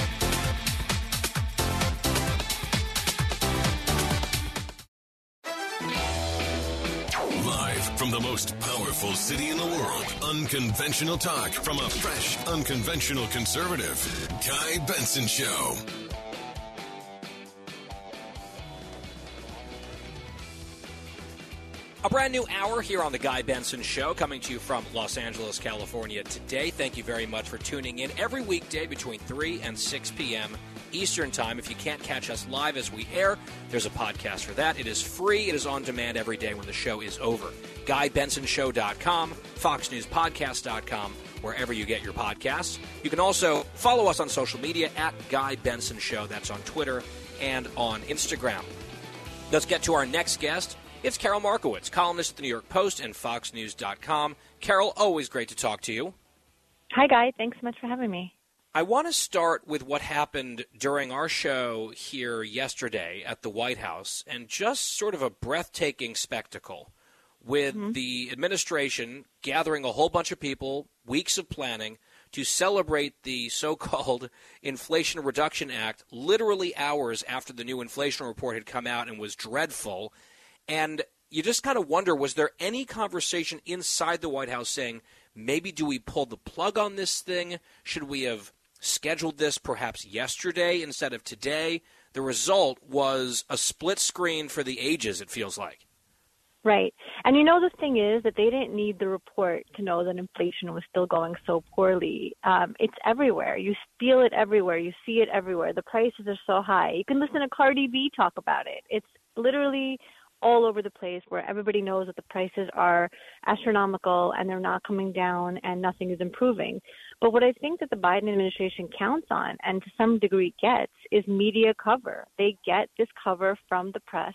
Live from the most powerful city in the world, unconventional talk from a fresh, unconventional conservative. Guy Benson Show. A brand new hour here on the Guy Benson Show, coming to you from Los Angeles, California today. Thank you very much for tuning in every weekday between three and six p.m. Eastern Time. If you can't catch us live as we air, there's a podcast for that. It is free. It is on demand every day when the show is over. Guy Benson Show dot com, Fox News Podcast dot com, wherever you get your podcasts. You can also follow us on social media at Guy Benson Show. That's on Twitter and on Instagram. Let's get to our next guest. It's Carol Markowitz, columnist at the New York Post and Fox News dot com. Carol, always great to talk to you. Hi, Guy. Thanks so much for having me. I want to start with what happened during our show here yesterday at the White House, and just sort of a breathtaking spectacle with mm-hmm. the administration gathering a whole bunch of people, weeks of planning, to celebrate the so-called Inflation Reduction Act literally hours after the new inflation report had come out and was dreadful. And you just kind of wonder, was there any conversation inside the White House saying, maybe do we pull the plug on this thing? Should we have scheduled this perhaps yesterday instead of today? The result was a split screen for the ages, it feels like. Right. And you know, the thing is that they didn't need the report to know that inflation was still going so poorly. Um, it's everywhere. You feel it everywhere. You see it everywhere. The prices are so high. You can listen to Cardi B talk about it. It's literally all over the place where everybody knows that the prices are astronomical and they're not coming down and nothing is improving. But what I think that the Biden administration counts on, and to some degree gets, is media cover. They get this cover from the press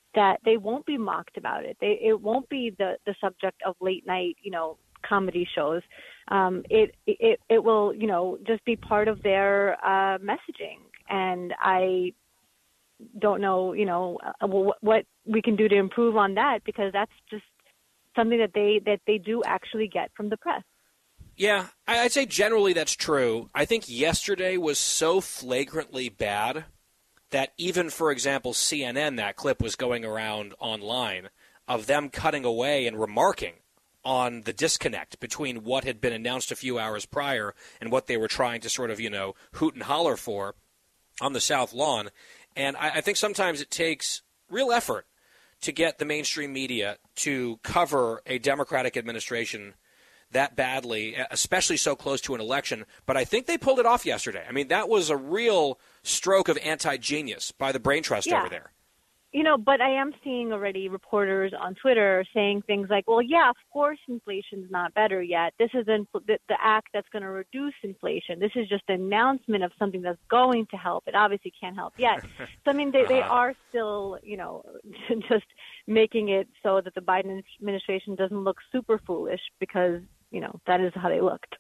that they won't be mocked about it. They, it won't be the, the subject of late night, you know, comedy shows. Um, it, it, it will, you know, just be part of their uh, messaging. And I don't know, you know, uh, what we can do to improve on that, because that's just something that they, that they do actually get from the press. Yeah, I'd say generally that's true. I think yesterday was so flagrantly bad that even, for example, C N N, that clip was going around online of them cutting away and remarking on the disconnect between what had been announced a few hours prior and what they were trying to sort of, you know, hoot and holler for on the South Lawn. And I, I think sometimes it takes real effort to get the mainstream media to cover a Democratic administration that badly, especially so close to an election. But I think they pulled it off yesterday. I mean, that was a real stroke of anti-genius by the brain trust yeah. over there. You know, but I am seeing already reporters on Twitter saying things like, well, yeah, of course inflation's not better yet. This isn't the, the act that's going to reduce inflation. This is just an announcement of something that's going to help. It obviously can't help yet. So, I mean, they, they are still, you know, just making it so that the Biden administration doesn't look super foolish, because, you know, that is how they looked.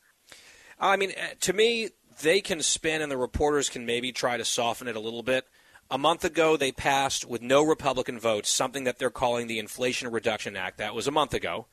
I mean, to me, they can spin and the reporters can maybe try to soften it a little bit. A month ago, they passed, with no Republican votes, something that they're calling the Inflation Reduction Act. That was a month ago.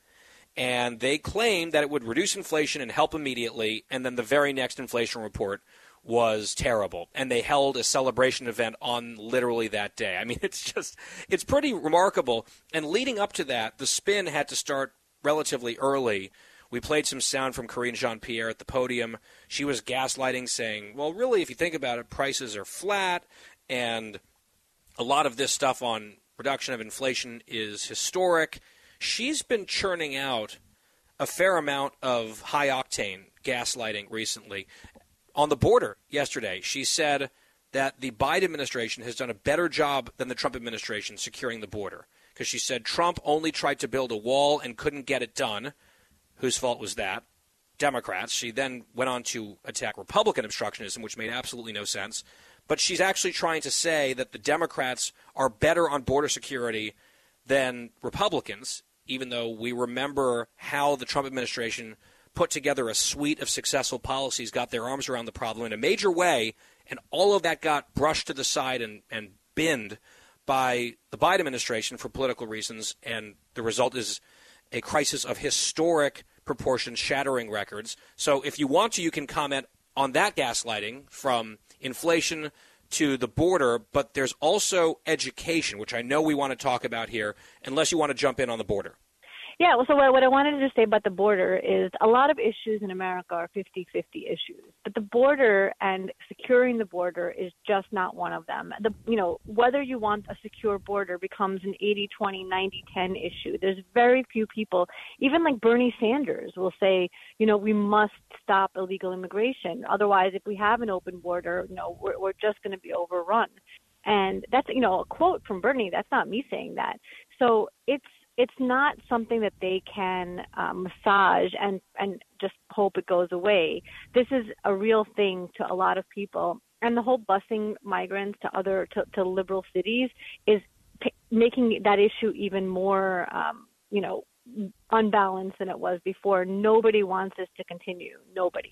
And they claimed that it would reduce inflation and help immediately, and then the very next inflation report was terrible. And they held a celebration event on literally that day. I mean, it's just, it's pretty remarkable. And leading up to that, the spin had to start relatively early. We played some sound from Karine Jean-Pierre at the podium. She was gaslighting, saying, well, really, if you think about it, prices are flat, and a lot of this stuff on reduction of inflation is historic. She's been churning out a fair amount of high-octane gaslighting recently. On the border yesterday, she said that the Biden administration has done a better job than the Trump administration securing the border, because she said Trump only tried to build a wall and couldn't get it done. Whose fault was that? Democrats. She then went on to attack Republican obstructionism, which made absolutely no sense. But she's actually trying to say that the Democrats are better on border security than Republicans, even though we remember how the Trump administration put together a suite of successful policies, got their arms around the problem in a major way, and all of that got brushed to the side and, and binned by the Biden administration for political reasons, and the result is a crisis of historic proportions, shattering records. So if you want to, you can comment on that gaslighting, from inflation to the border, but there's also education, which I know we want to talk about here, unless you want to jump in on the border. Yeah, well, so what, what I wanted to say about the border is a lot of issues in America are fifty-fifty issues, but the border and securing the border is just not one of them. The, you know, whether you want a secure border becomes an eighty twenty, ninety ten issue. There's very few people, even like Bernie Sanders will say, you know, we must stop illegal immigration. Otherwise, if we have an open border, you know, we're, we're just going to be overrun. And that's, you know, a quote from Bernie. That's not me saying that. So it's, It's not something that they can uh, massage and, and just hope it goes away. This is a real thing to a lot of people. And the whole busing migrants to other to, to liberal cities is p- making that issue even more, um, you know, unbalanced than it was before. Nobody wants this to continue. Nobody.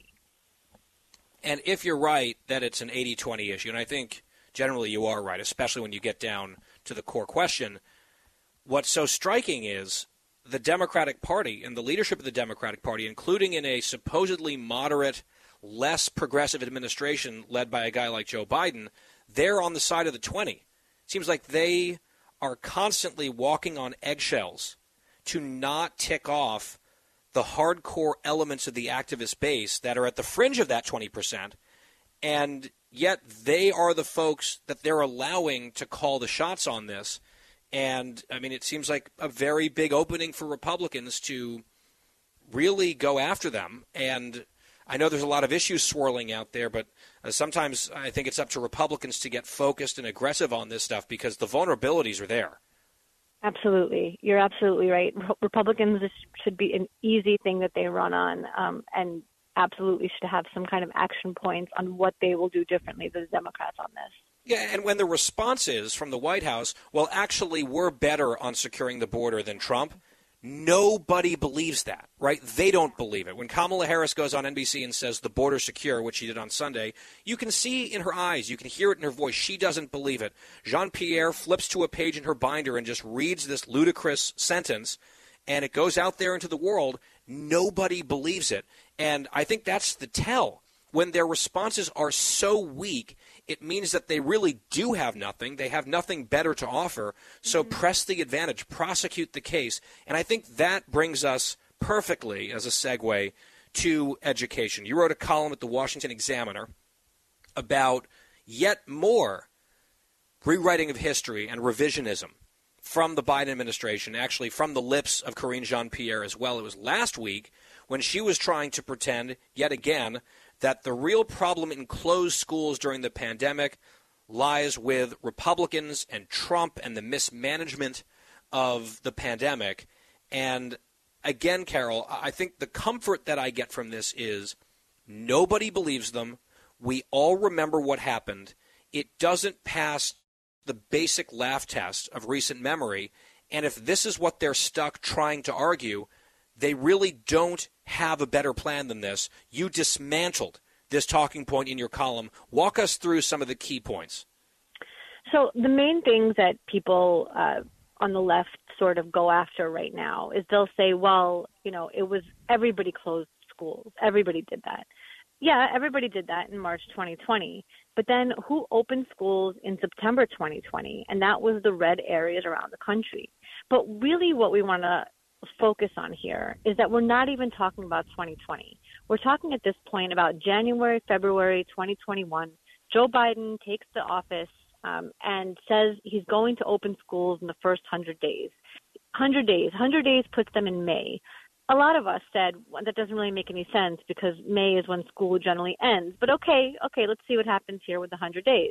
And if you're right that it's an eighty twenty issue, and I think generally you are right, especially when you get down to the core question, what's so striking is the Democratic Party and the leadership of the Democratic Party, including in a supposedly moderate, less progressive administration led by a guy like Joe Biden, they're on the side of the twenty. It seems like they are constantly walking on eggshells to not tick off the hardcore elements of the activist base that are at the fringe of that twenty percent, and yet they are the folks that they're allowing to call the shots on this. And, I mean, it seems like a very big opening for Republicans to really go after them. And I know there's a lot of issues swirling out there, but uh, sometimes I think it's up to Republicans to get focused and aggressive on this stuff because the vulnerabilities are there. Absolutely. You're absolutely right. Republicans should be an easy thing that they run on, um, and absolutely should have some kind of action points on what they will do differently than the Democrats on this. Yeah, and when the response is from the White House, well, actually, we're better on securing the border than Trump, nobody believes that, right? They don't believe it. When Kamala Harris goes on N B C and says the border's secure, which she did on Sunday, you can see in her eyes, you can hear it in her voice, she doesn't believe it. Jean-Pierre flips to a page in her binder and just reads this ludicrous sentence, and it goes out there into the world. Nobody believes it. And I think that's the tell. When their responses are so weak, it means that they really do have nothing. They have nothing better to offer. So mm-hmm. press the advantage, prosecute the case. And I think that brings us perfectly, as a segue, to education. You wrote a column at the Washington Examiner about yet more rewriting of history and revisionism from the Biden administration, actually from the lips of Karine Jean-Pierre as well. It was last week when she was trying to pretend, yet again, that the real problem in closed schools during the pandemic lies with Republicans and Trump and the mismanagement of the pandemic. And again, Carol, I think the comfort that I get from this is nobody believes them. We all remember what happened. It doesn't pass the basic laugh test of recent memory. And if this is what they're stuck trying to argue, they really don't have a better plan than this. You dismantled this talking point in your column. Walk us through some of the key points. So the main things that people uh, on the left sort of go after right now is they'll say, well, you know, it was everybody closed schools. Everybody did that. Yeah, everybody did that in March twenty twenty. But then who opened schools in September twenty twenty? And that was the red areas around the country. But really what we want to focus on here is that we're not even talking about twenty twenty. We're talking at this point about January, February twenty twenty-one. Joe Biden takes the office um, and says he's going to open schools in the first one hundred days. one hundred days. one hundred days puts them in May. A lot of us said, well, that doesn't really make any sense because May is when school generally ends. But okay, okay, let's see what happens here with the one hundred days.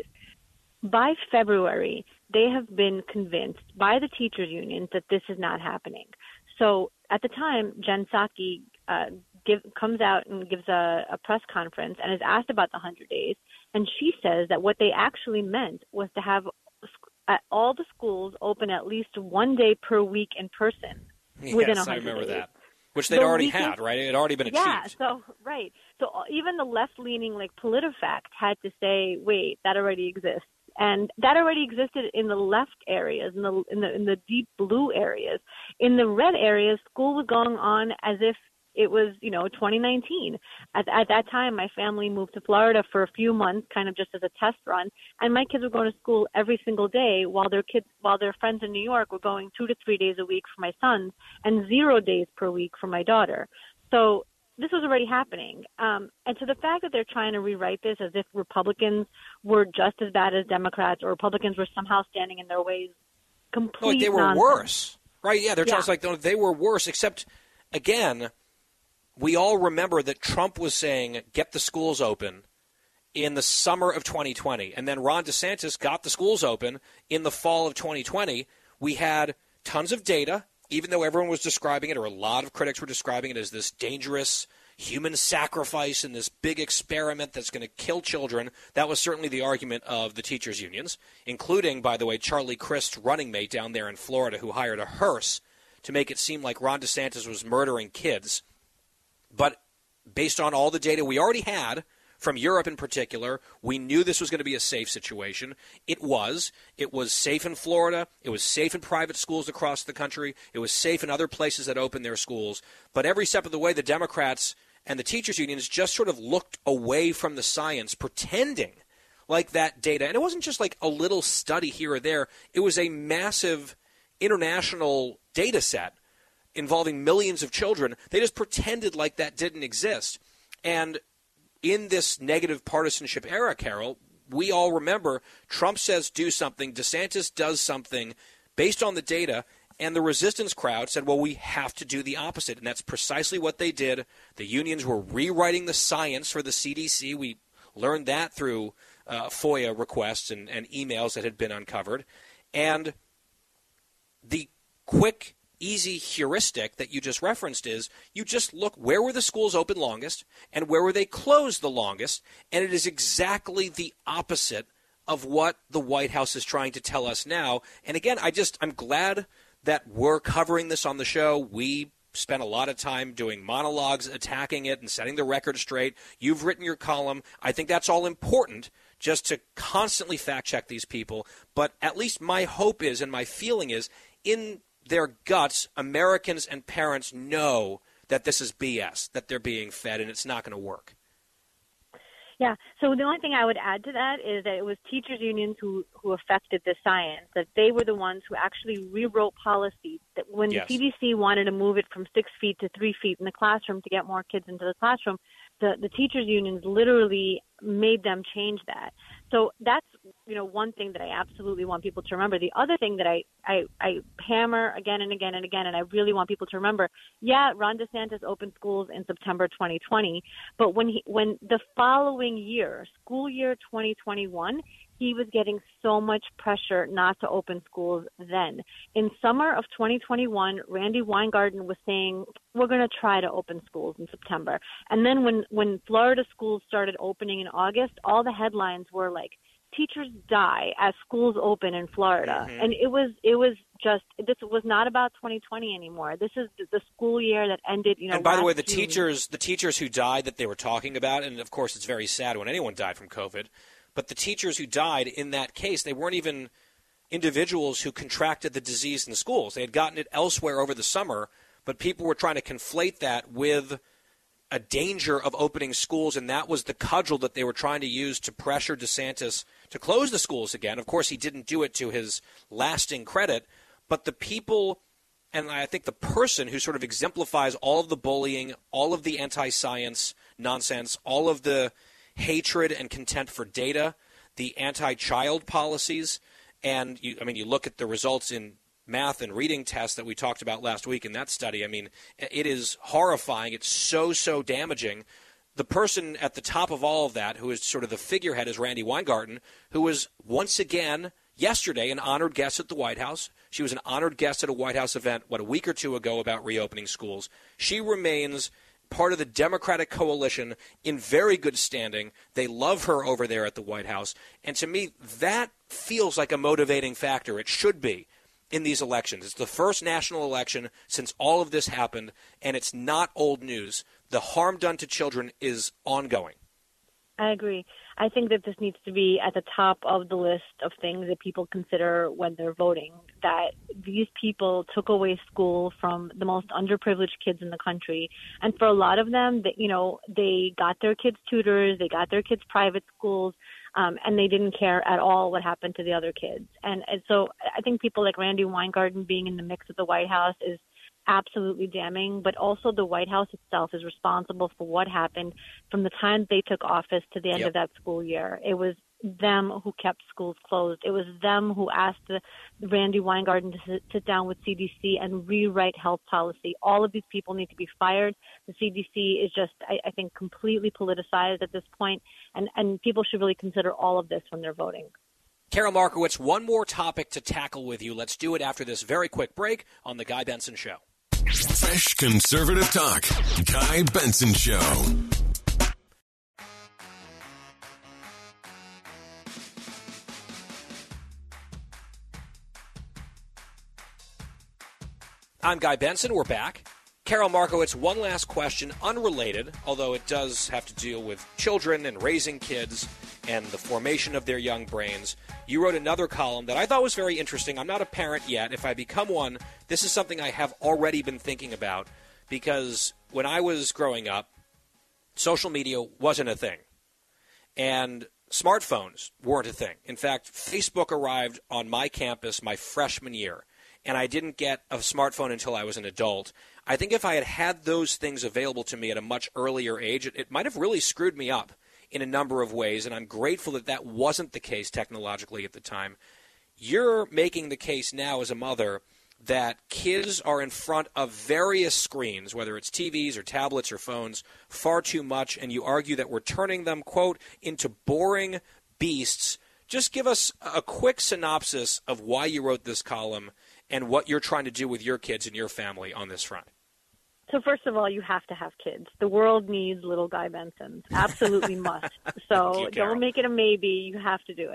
By February, they have been convinced by the teachers' unions that this is not happening. So at the time, Jen Psaki uh, give, comes out and gives a, a press conference and is asked about the one hundred days, and she says that what they actually meant was to have uh, all the schools open at least one day per week in person within yes, one hundred I remember days. that. Which they'd the already weekend, had, right? It had already been achieved. Yeah, so, right. So even the left-leaning, like, PolitiFact had to say, wait, that already exists. And that already existed in the left areas, in the, in the in the deep blue areas. In the red areas, school was going on as if it was, you know, twenty nineteen. At, at that time, my family moved to Florida for a few months, kind of just as a test run, and my kids were going to school every single day, while their kids, while their friends in New York were going two to three days a week for my sons, and zero days per week for my daughter. So this was already happening. Um, and so the fact that they're trying to rewrite this as if Republicans were just as bad as Democrats, or Republicans were somehow standing in their ways, complete like they were nonsense. worse, right? Yeah, they're yeah. trying to like they were worse, except, again, we all remember that Trump was saying, get the schools open in the summer of twenty twenty. And then Ron DeSantis got the schools open in the fall of twenty twenty. We had tons of data, even though everyone was describing it, or a lot of critics were describing it as this dangerous human sacrifice and this big experiment that's going to kill children. That was certainly the argument of the teachers' unions, including, by the way, Charlie Crist's running mate down there in Florida, who hired a hearse to make it seem like Ron DeSantis was murdering kids. But based on all the data we already had from Europe in particular, we knew this was going to be a safe situation. It was. It was safe in Florida. It was safe in private schools across the country. It was safe in other places that opened their schools. But every step of the way, the Democrats and the teachers' unions just sort of looked away from the science, pretending like that data. And it wasn't just like a little study here or there. It was a massive international data set involving millions of children. They just pretended like that didn't exist. And in this negative partisanship era, Carol, we all remember Trump says do something, DeSantis does something based on the data, and the resistance crowd said, well, we have to do the opposite. And that's precisely what they did. The unions were rewriting the science for the C D C. We learned that through uh, FOIA requests and, and emails that had been uncovered. And the quick easy heuristic that you just referenced is you just look where were the schools open longest and where were they closed the longest, and it is exactly the opposite of what the White House is trying to tell us now. And again, I just, I'm glad that we're covering this on the show. We spent a lot of time doing monologues, attacking it, and setting the record straight. You've written your column. I think that's all important, just to constantly fact-check these people. But at least my hope is, and my feeling is, in their guts, Americans and parents know that this is B S, that they're being fed, and it's not going to work. Yeah. So the only thing I would add to that is that it was teachers' unions who, who affected the science, that they were the ones who actually rewrote policies, that when yes. the C D C wanted to move it from six feet to three feet in the classroom to get more kids into the classroom, the, the teachers' unions literally made them change that. So that's, you know, one thing that I absolutely want people to remember. The other thing that I, I, I hammer again and again and again, and I really want people to remember, yeah, Ron DeSantis opened schools in September twenty twenty, but when he, when the following year, school year twenty twenty-one, he was getting so much pressure not to open schools then. In summer of twenty twenty-one, Randy Weingarten was saying, we're going to try to open schools in September. And then when, when Florida schools started opening in August, all the headlines were like, teachers die as schools open in Florida. Mm-hmm. And it was it was just, this was not about twenty twenty anymore. This is the school year that ended, you know. And by the way, the June. teachers, the teachers who died that they were talking about, and of course it's very sad when anyone died from COVID, but the teachers who died in that case, they weren't even individuals who contracted the disease in the schools. They had gotten it elsewhere over the summer, but people were trying to conflate that with a danger of opening schools, and that was the cudgel that they were trying to use to pressure DeSantis to close the schools again. Of course, he didn't do it to his lasting credit, but the people, and I think the person who sort of exemplifies all of the bullying, all of the anti-science nonsense, all of the hatred and contempt for data, the anti-child policies, and you, I mean, you look at the results in math and reading tests that we talked about last week in that study. I mean, it is horrifying. It's so, so damaging. The person at the top of all of that, who is sort of the figurehead, is Randy Weingarten, who was once again yesterday an honored guest at the White House. She was an honored guest at a White House event, what, a week or two ago about reopening schools. She remains part of the Democratic coalition in very good standing. They love her over there at the White House. And to me, that feels like a motivating factor. It should be in these elections. It's the first national election since all of this happened, and it's not old news. The harm done to children is ongoing. I agree. I think that this needs to be at the top of the list of things that people consider when they're voting, that these people took away school from the most underprivileged kids in the country. And for a lot of them, that, you know, they got their kids tutors, they got their kids private schools, um, and they didn't care at all what happened to the other kids. And, and so I think people like Randy Weingarten being in the mix at the White House is absolutely damning, but also the White House itself is responsible for what happened from the time they took office to the end yep. of that school year. It was them who kept schools closed. It was them who asked the, Randy Weingarten to sit, sit down with C D C and rewrite health policy. All of these people need to be fired. The C D C is just, I, I think, completely politicized at this point, and, and people should really consider all of this when they're voting. Carol Markowitz, one more topic to tackle with you. Let's do it after this very quick break on The Guy Benson Show. Fresh conservative talk. Guy Benson Show. I'm Guy Benson. We're back. Carol Markowitz, one last question, unrelated, although it does have to deal with children and raising kids and the formation of their young brains. You wrote another column that I thought was very interesting. I'm not a parent yet. If I become one, this is something I have already been thinking about, because when I was growing up, social media wasn't a thing, and smartphones weren't a thing. In fact, Facebook arrived on my campus my freshman year, and I didn't get a smartphone until I was an adult. I think if I had had those things available to me at a much earlier age, it, it might have really screwed me up in a number of ways, and I'm grateful that that wasn't the case technologically at the time. You're making the case now as a mother that kids are in front of various screens, whether it's T Vs or tablets or phones, far too much, and you argue that we're turning them, quote, into boring beasts. Just give us a quick synopsis of why you wrote this column and what you're trying to do with your kids and your family on this front. So first of all, you have to have kids. The world needs little Guy Bensons. Absolutely must. So you, don't make it a maybe. You have to do it.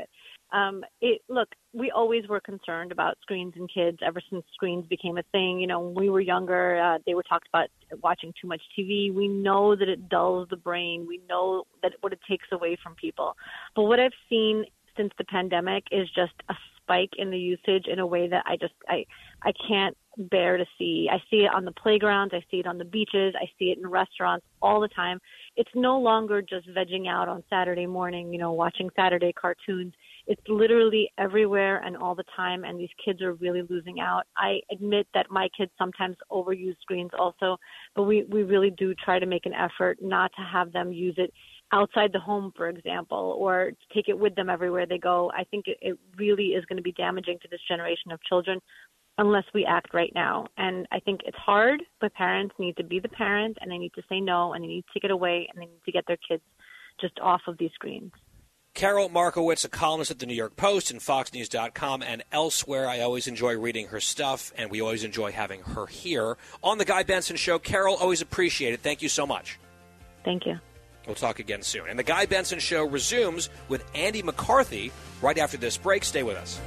Um, it look, we always were concerned about screens and kids ever since screens became a thing. You know, when we were younger, uh, they were talked about watching too much T V. We know that it dulls the brain. We know that what it takes away from people. But what I've seen since the pandemic is just a spike in the usage in a way that I just I I can't bear to see. I see it on the playgrounds. I see it on the beaches. I see it in restaurants all the time. It's no longer just vegging out on Saturday morning, you know, watching Saturday cartoons. It's literally everywhere and all the time, and these kids are really losing out. I admit that my kids sometimes overuse screens also, but we, we really do try to make an effort not to have them use it outside the home, for example, or take it with them everywhere they go. I think it, it really is going to be damaging to this generation of children unless we act right now. And I think it's hard, but parents need to be the parents, and they need to say no, and they need to take it away, and they need to get their kids just off of these screens. Carol Markowitz, a columnist at the New York Post and Fox News dot com and elsewhere. I always enjoy reading her stuff, and we always enjoy having her here on The Guy Benson Show. Carol, always appreciate it. Thank you so much. Thank you. We'll talk again soon. And The Guy Benson Show resumes with Andy McCarthy right after this break. Stay with us.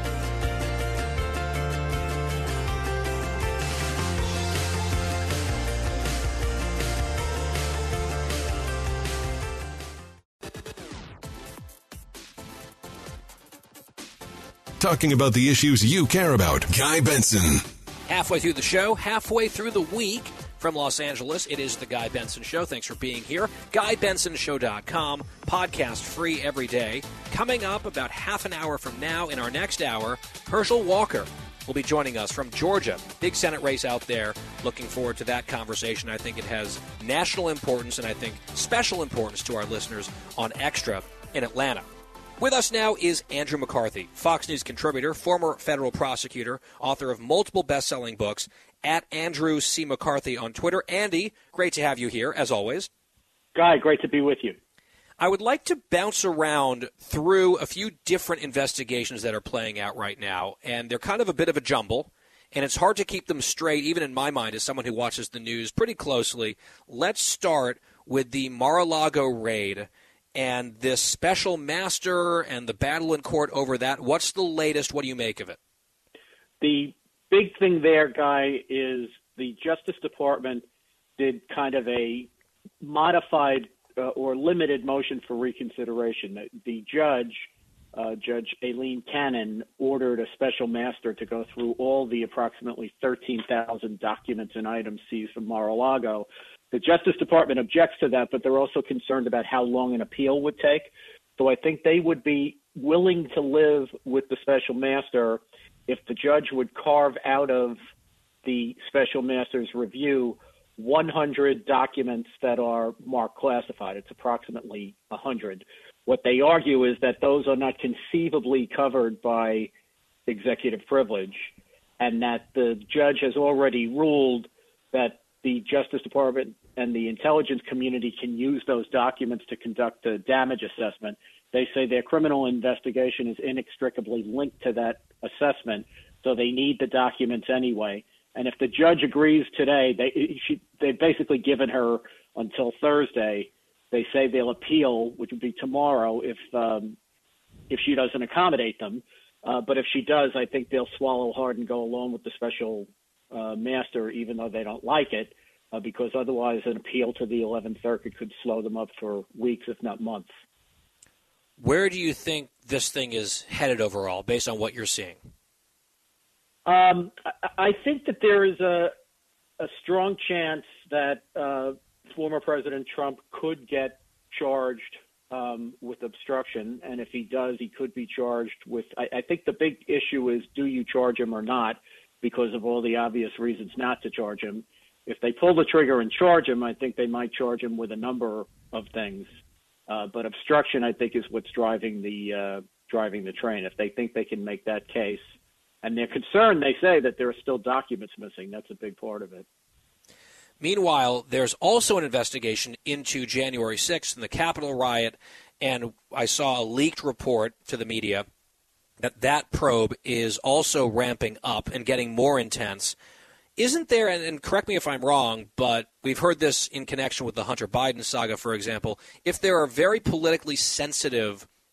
Talking about the issues you care about. Guy Benson. Halfway through the show, halfway through the week from Los Angeles, it is The Guy Benson Show. Thanks for being here. Guy Benson Show dot com. Podcast free every day. Coming up about half an hour from now in our next hour, Herschel Walker will be joining us from Georgia. Big Senate race out there. Looking forward to that conversation. I think it has national importance and I think special importance to our listeners on Extra in Atlanta. With us now is Andrew McCarthy, Fox News contributor, former federal prosecutor, author of multiple best-selling books, at Andrew C. McCarthy on Twitter. Andy, great to have you here, as always. Guy, great to be with you. I would like to bounce around through a few different investigations that are playing out right now, and they're kind of a bit of a jumble, and it's hard to keep them straight, even in my mind, as someone who watches the news pretty closely. Let's start with the Mar-a-Lago raid and this special master and the battle in court over that. What's the latest? What do you make of it? The big thing there, Guy, is the Justice Department did kind of a modified uh, or limited motion for reconsideration. The, the judge, uh, Judge Aileen Cannon, ordered a special master to go through all the approximately thirteen thousand documents and items seized from Mar-a-Lago. The Justice Department objects to that, but they're also concerned about how long an appeal would take. So I think they would be willing to live with the special master if the judge would carve out of the special master's review one hundred documents that are marked classified. It's approximately one hundred. What they argue is that those are not conceivably covered by executive privilege, and that the judge has already ruled that the Justice Department and the intelligence community can use those documents to conduct a damage assessment. They say their criminal investigation is inextricably linked to that assessment, so they need the documents anyway. And if the judge agrees today, they, she, they've basically given her until Thursday. They say they'll appeal, which would be tomorrow, if um, if she doesn't accommodate them. Uh, but if she does, I think they'll swallow hard and go along with the special uh, master, even though they don't like it. Uh, because otherwise an appeal to the eleventh Circuit could slow them up for weeks, if not months. Where do you think this thing is headed overall, based on what you're seeing? Um, I, I think that there is a, a strong chance that uh, former President Trump could get charged um, with obstruction, and if he does, he could be charged with – I think the big issue is, do you charge him or not, because of all the obvious reasons not to charge him. If they pull the trigger and charge him, I think they might charge him with a number of things. Uh, but obstruction, I think, is what's driving the uh, driving the train. If they think they can make that case, and they're concerned, they say that there are still documents missing. That's a big part of it. Meanwhile, there's also an investigation into January sixth and the Capitol riot, and I saw a leaked report to the media that that probe is also ramping up and getting more intense. Isn't there, and correct me if I'm wrong, but we've heard this in connection with the Hunter Biden saga, for example, if there are very politically sensitive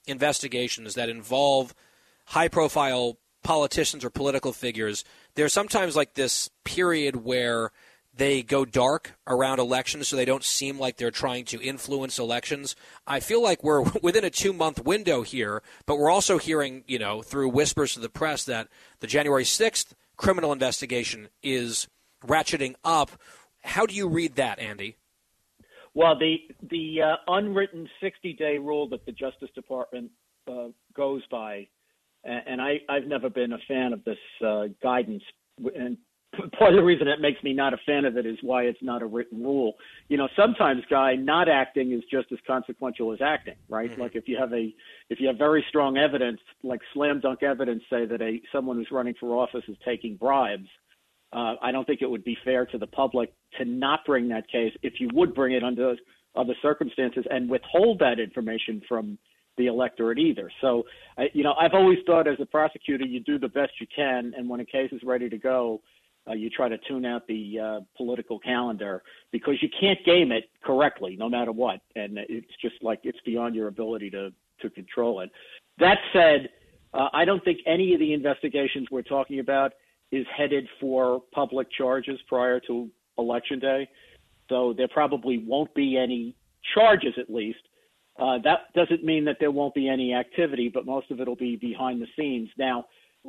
investigations that involve high-profile politicians or political figures, there's sometimes like this period where they go dark around elections so they don't seem like they're trying to influence elections. I feel like we're within a two-month window here, but we're also hearing, you know, through whispers to the press that the January sixth criminal investigation is ratcheting up. How do you read that, Andy? Well, the the uh, unwritten sixty-day rule that the Justice Department uh, goes by, and I, I've never been a fan of this uh, guidance, and part of the reason it makes me not a fan of it is why it's not a written rule. You know, sometimes, Guy, not acting is just as consequential as acting, right? Mm-hmm. Like if you have a if you have very strong evidence, like slam dunk evidence, say that a someone who's running for office is taking bribes, uh, I don't think it would be fair to the public to not bring that case if you would bring it under other circumstances and withhold that information from the electorate either. So, I, you know, I've always thought as a prosecutor, you do the best you can, and when a case is ready to go, Uh, you try to tune out the uh, political calendar because you can't game it correctly no matter what. And it's just like it's beyond your ability to, to control it. That said, uh, I don't think any of the investigations we're talking about is headed for public charges prior to Election Day. So there probably won't be any charges, at least. Uh, that doesn't mean that there won't be any activity, but most of it will be behind the scenes. Now,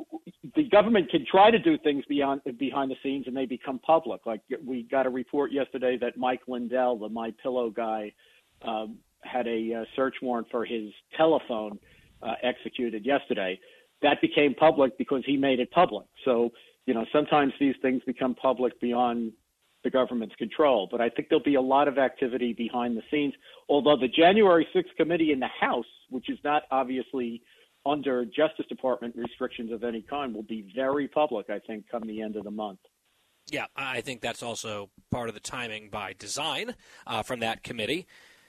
the government can try to do things beyond behind the scenes and they become public. Like we got a report yesterday that Mike Lindell, the My Pillow guy, um, had a uh, search warrant for his telephone uh, executed yesterday. That became public because he made it public. So, you know, sometimes these things become public beyond the government's control. But I think there'll be a lot of activity behind the scenes, although the January sixth committee in the House, which is not obviously under Justice Department restrictions of any kind, will be very public, I think, come the end of the month. Yeah, I think that's also part of the timing by design uh, from that committee.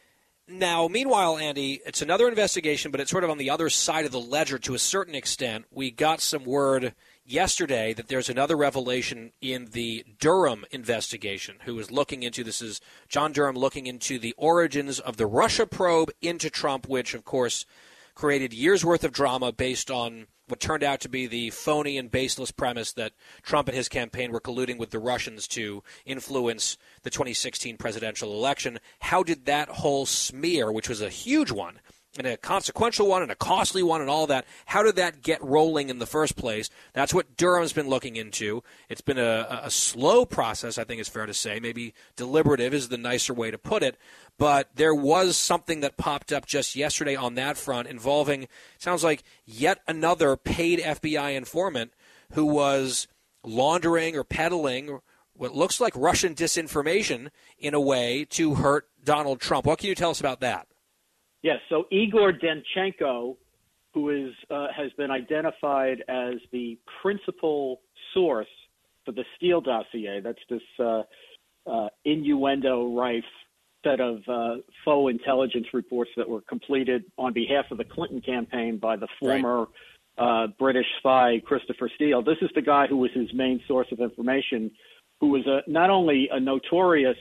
Now, meanwhile, Andy, it's another investigation, but it's sort of on the other side of the ledger to a certain extent. We got some word yesterday that there's another revelation in the Durham investigation, who is looking into, this is John Durham looking into the origins of the Russia probe into Trump, which, of course, created years' worth of drama based on what turned out to be the phony and baseless premise that Trump and his campaign were colluding with the Russians to influence the twenty sixteen presidential election. How did that whole smear, which was a huge one, and a consequential one and a costly one and all that, how did that get rolling in the first place? That's what Durham's been looking into. It's been a, a slow process, I think it's fair to say. Maybe deliberative is the nicer way to put it. But there was something that popped up just yesterday on that front involving, sounds like, yet another paid F B I informant who was laundering or peddling what looks like Russian disinformation in a way to hurt Donald Trump. What can you tell us about that? Yes, so Igor Danchenko, who is uh, has been identified as the principal source for the Steele dossier, that's this uh, uh, innuendo-rife set of uh, faux intelligence reports that were completed on behalf of the Clinton campaign by the former right. uh, British spy Christopher Steele. This is the guy who was his main source of information, who was a, not only a notorious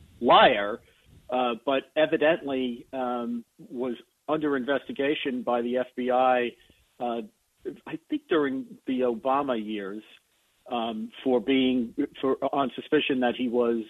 liar, uh, but evidently um, was under investigation by the F B I, uh, I think during the Obama years, um, for being for on suspicion that he was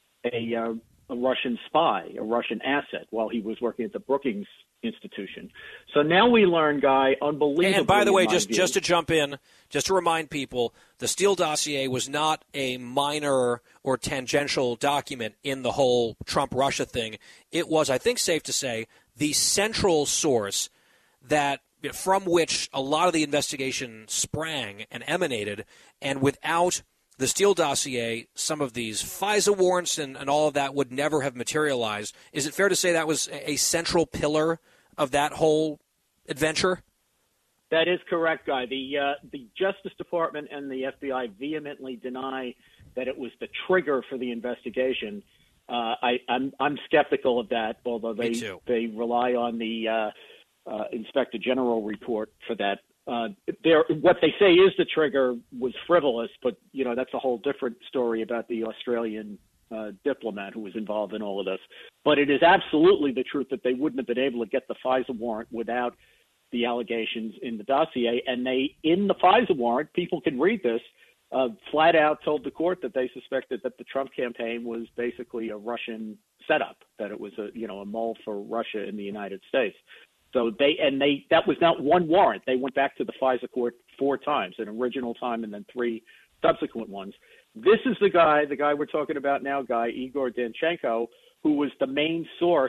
a uh, a Russian spy, a Russian asset, while he was working at the Brookings Institution. So now we learn, Guy, unbelievably. And by the way, just, view, just to jump in, just to remind people, the Steele dossier was not a minor or tangential document in the whole Trump-Russia thing. It was, I think safe to say, the central source that from which a lot of the investigation sprang and emanated, and without the Steele dossier, some of these FISA warrants and, and all of that would never have materialized. Is it fair to say that was a central pillar of that whole adventure? That is correct, Guy. The uh, the Justice Department and the F B I vehemently deny that it was the trigger for the investigation. Uh, I, I'm I'm skeptical of that, although they they rely on the uh, uh, Inspector General report for that. Uh, what they say is the trigger was frivolous, but you know that's a whole different story about the Australian uh, diplomat who was involved in all of this. But it is absolutely the truth that they wouldn't have been able to get the FISA warrant without the allegations in the dossier. And they, in the FISA warrant, people can read this, uh, flat out told the court that they suspected that the Trump campaign was basically a Russian setup, that it was a, you know, a mole for Russia in the United States. So they, and they, that was not one warrant. They went back to the FISA court four times, an original time and then three subsequent ones. This is the guy, the guy we're talking about now, guy, Igor Danchenko, who was the main source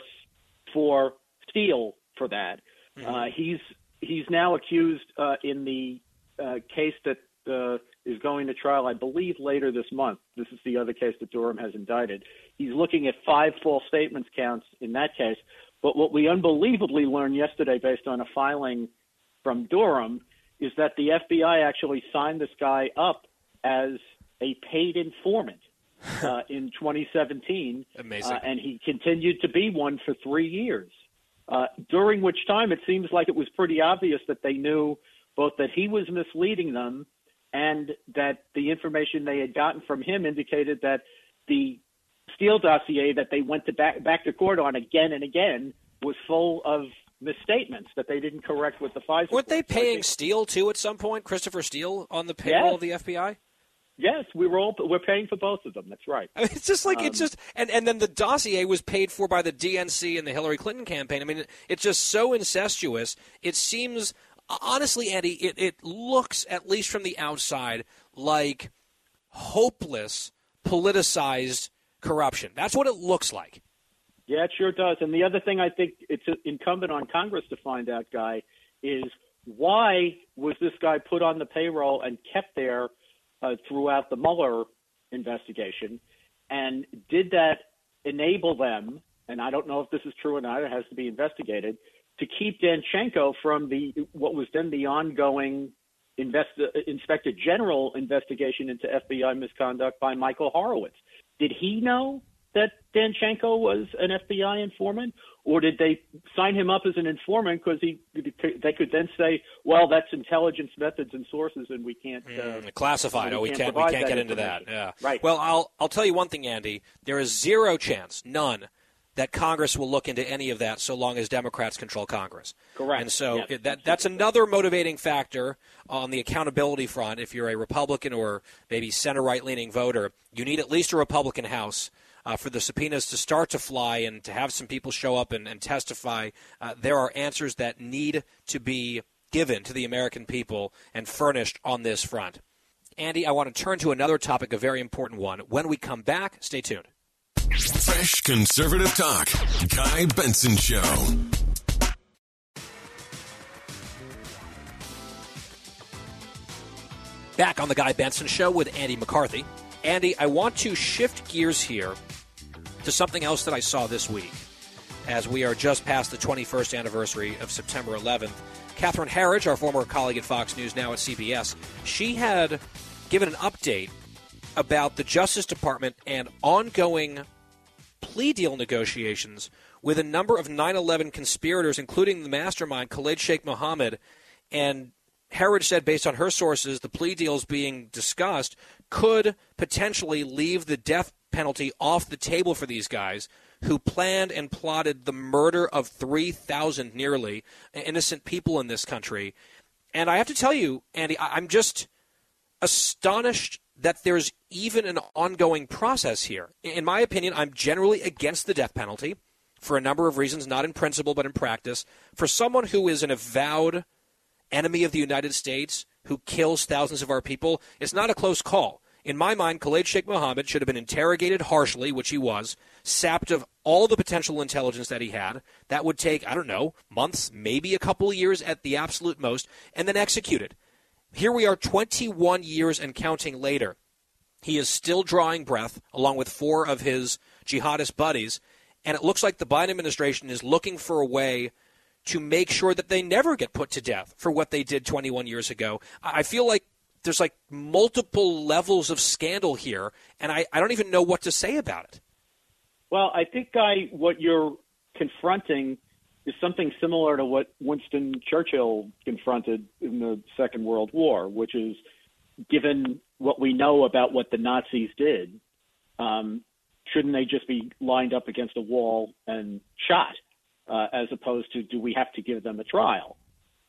for Steele for that. Mm-hmm. Uh, he's he's now accused uh, in the uh, case that uh, is going to trial, I believe, later this month. This is the other case that Durham has indicted. He's looking at five false statements counts in that case. But what we unbelievably learned yesterday, based on a filing from Durham, is that the F B I actually signed this guy up as a paid informant uh, in twenty seventeen. Amazing. Uh, and he continued to be one for three years. Uh, during which time it seems like it was pretty obvious that they knew both that he was misleading them and that the information they had gotten from him indicated that the Steele dossier that they went to back, back to court on again and again was full of misstatements that they didn't correct with the FISA. Weren't they paying Steele, too, at some point? Christopher Steele on the payroll Yes. of the F B I? Yes, we were all we're paying for both of them. That's right. I mean, it's just like um, it's just and, and then the dossier was paid for by the D N C and the Hillary Clinton campaign. I mean, it, it's just so incestuous. It seems honestly, Andy, it, it looks at least from the outside like hopeless, politicized corruption. That's what it looks like. Yeah, it sure does. And the other thing I think it's incumbent on Congress to find out, Guy, is why was this guy put on the payroll and kept there Uh, throughout the Mueller investigation, and did that enable them, and I don't know if this is true or not, it has to be investigated, to keep Danchenko from the what was then the ongoing invest- Inspector General investigation into F B I misconduct by Michael Horowitz? Did he know that Danchenko was an F B I informant, or did they sign him up as an informant because he they could then say, well, that's intelligence methods and sources, and we can't uh, mm, classified. we oh, we can't can't we provide can't that get into that. information. Yeah, right. Well, I'll I'll tell you one thing, Andy. There is zero chance, none, that Congress will look into any of that so long as Democrats control Congress. Correct. And so yes, it, that that's another motivating factor on the accountability front. If you're a Republican or maybe center right-leaning voter, you need at least a Republican House. Uh, for the subpoenas to start to fly and to have some people show up and, and testify. Uh, there are answers that need to be given to the American people and furnished on this front. Andy, I want to turn to another topic, a very important one. When we come back, stay tuned. Fresh conservative talk. Guy Benson Show. Back on the Guy Benson Show with Andy McCarthy. Andy, I want to shift gears here to something else that I saw this week. As we are just past the twenty-first anniversary of September eleventh, Catherine Herridge, our former colleague at Fox News, now at C B S, she had given an update about the Justice Department and ongoing plea deal negotiations with a number of nine eleven conspirators, including the mastermind, Khalid Sheikh Mohammed. And Herridge said, based on her sources, the plea deals being discussed could potentially leave the death penalty off the table for these guys who planned and plotted the murder of three thousand nearly innocent people in this country. And I have to tell you, Andy, I'm just astonished that there's even an ongoing process here. In my opinion, I'm generally against the death penalty for a number of reasons, not in principle but in practice. For someone who is an avowed enemy of the United States, who kills thousands of our people, it's not a close call. In my mind, Khalid Sheikh Mohammed should have been interrogated harshly, which he was, sapped of all the potential intelligence that he had. That would take, I don't know, months, maybe a couple of years at the absolute most, and then executed. Here we are twenty-one years and counting later. He is still drawing breath, along with four of his jihadist buddies, and it looks like the Biden administration is looking for a way to make sure that they never get put to death for what they did twenty-one years ago. I feel like there's like multiple levels of scandal here, and I, I don't even know what to say about it. Well, I think, Guy, what you're confronting is something similar to what Winston Churchill confronted in the Second World War, which is, given what we know about what the Nazis did, um, shouldn't they just be lined up against a wall and shot, uh, as opposed to do we have to give them a trial?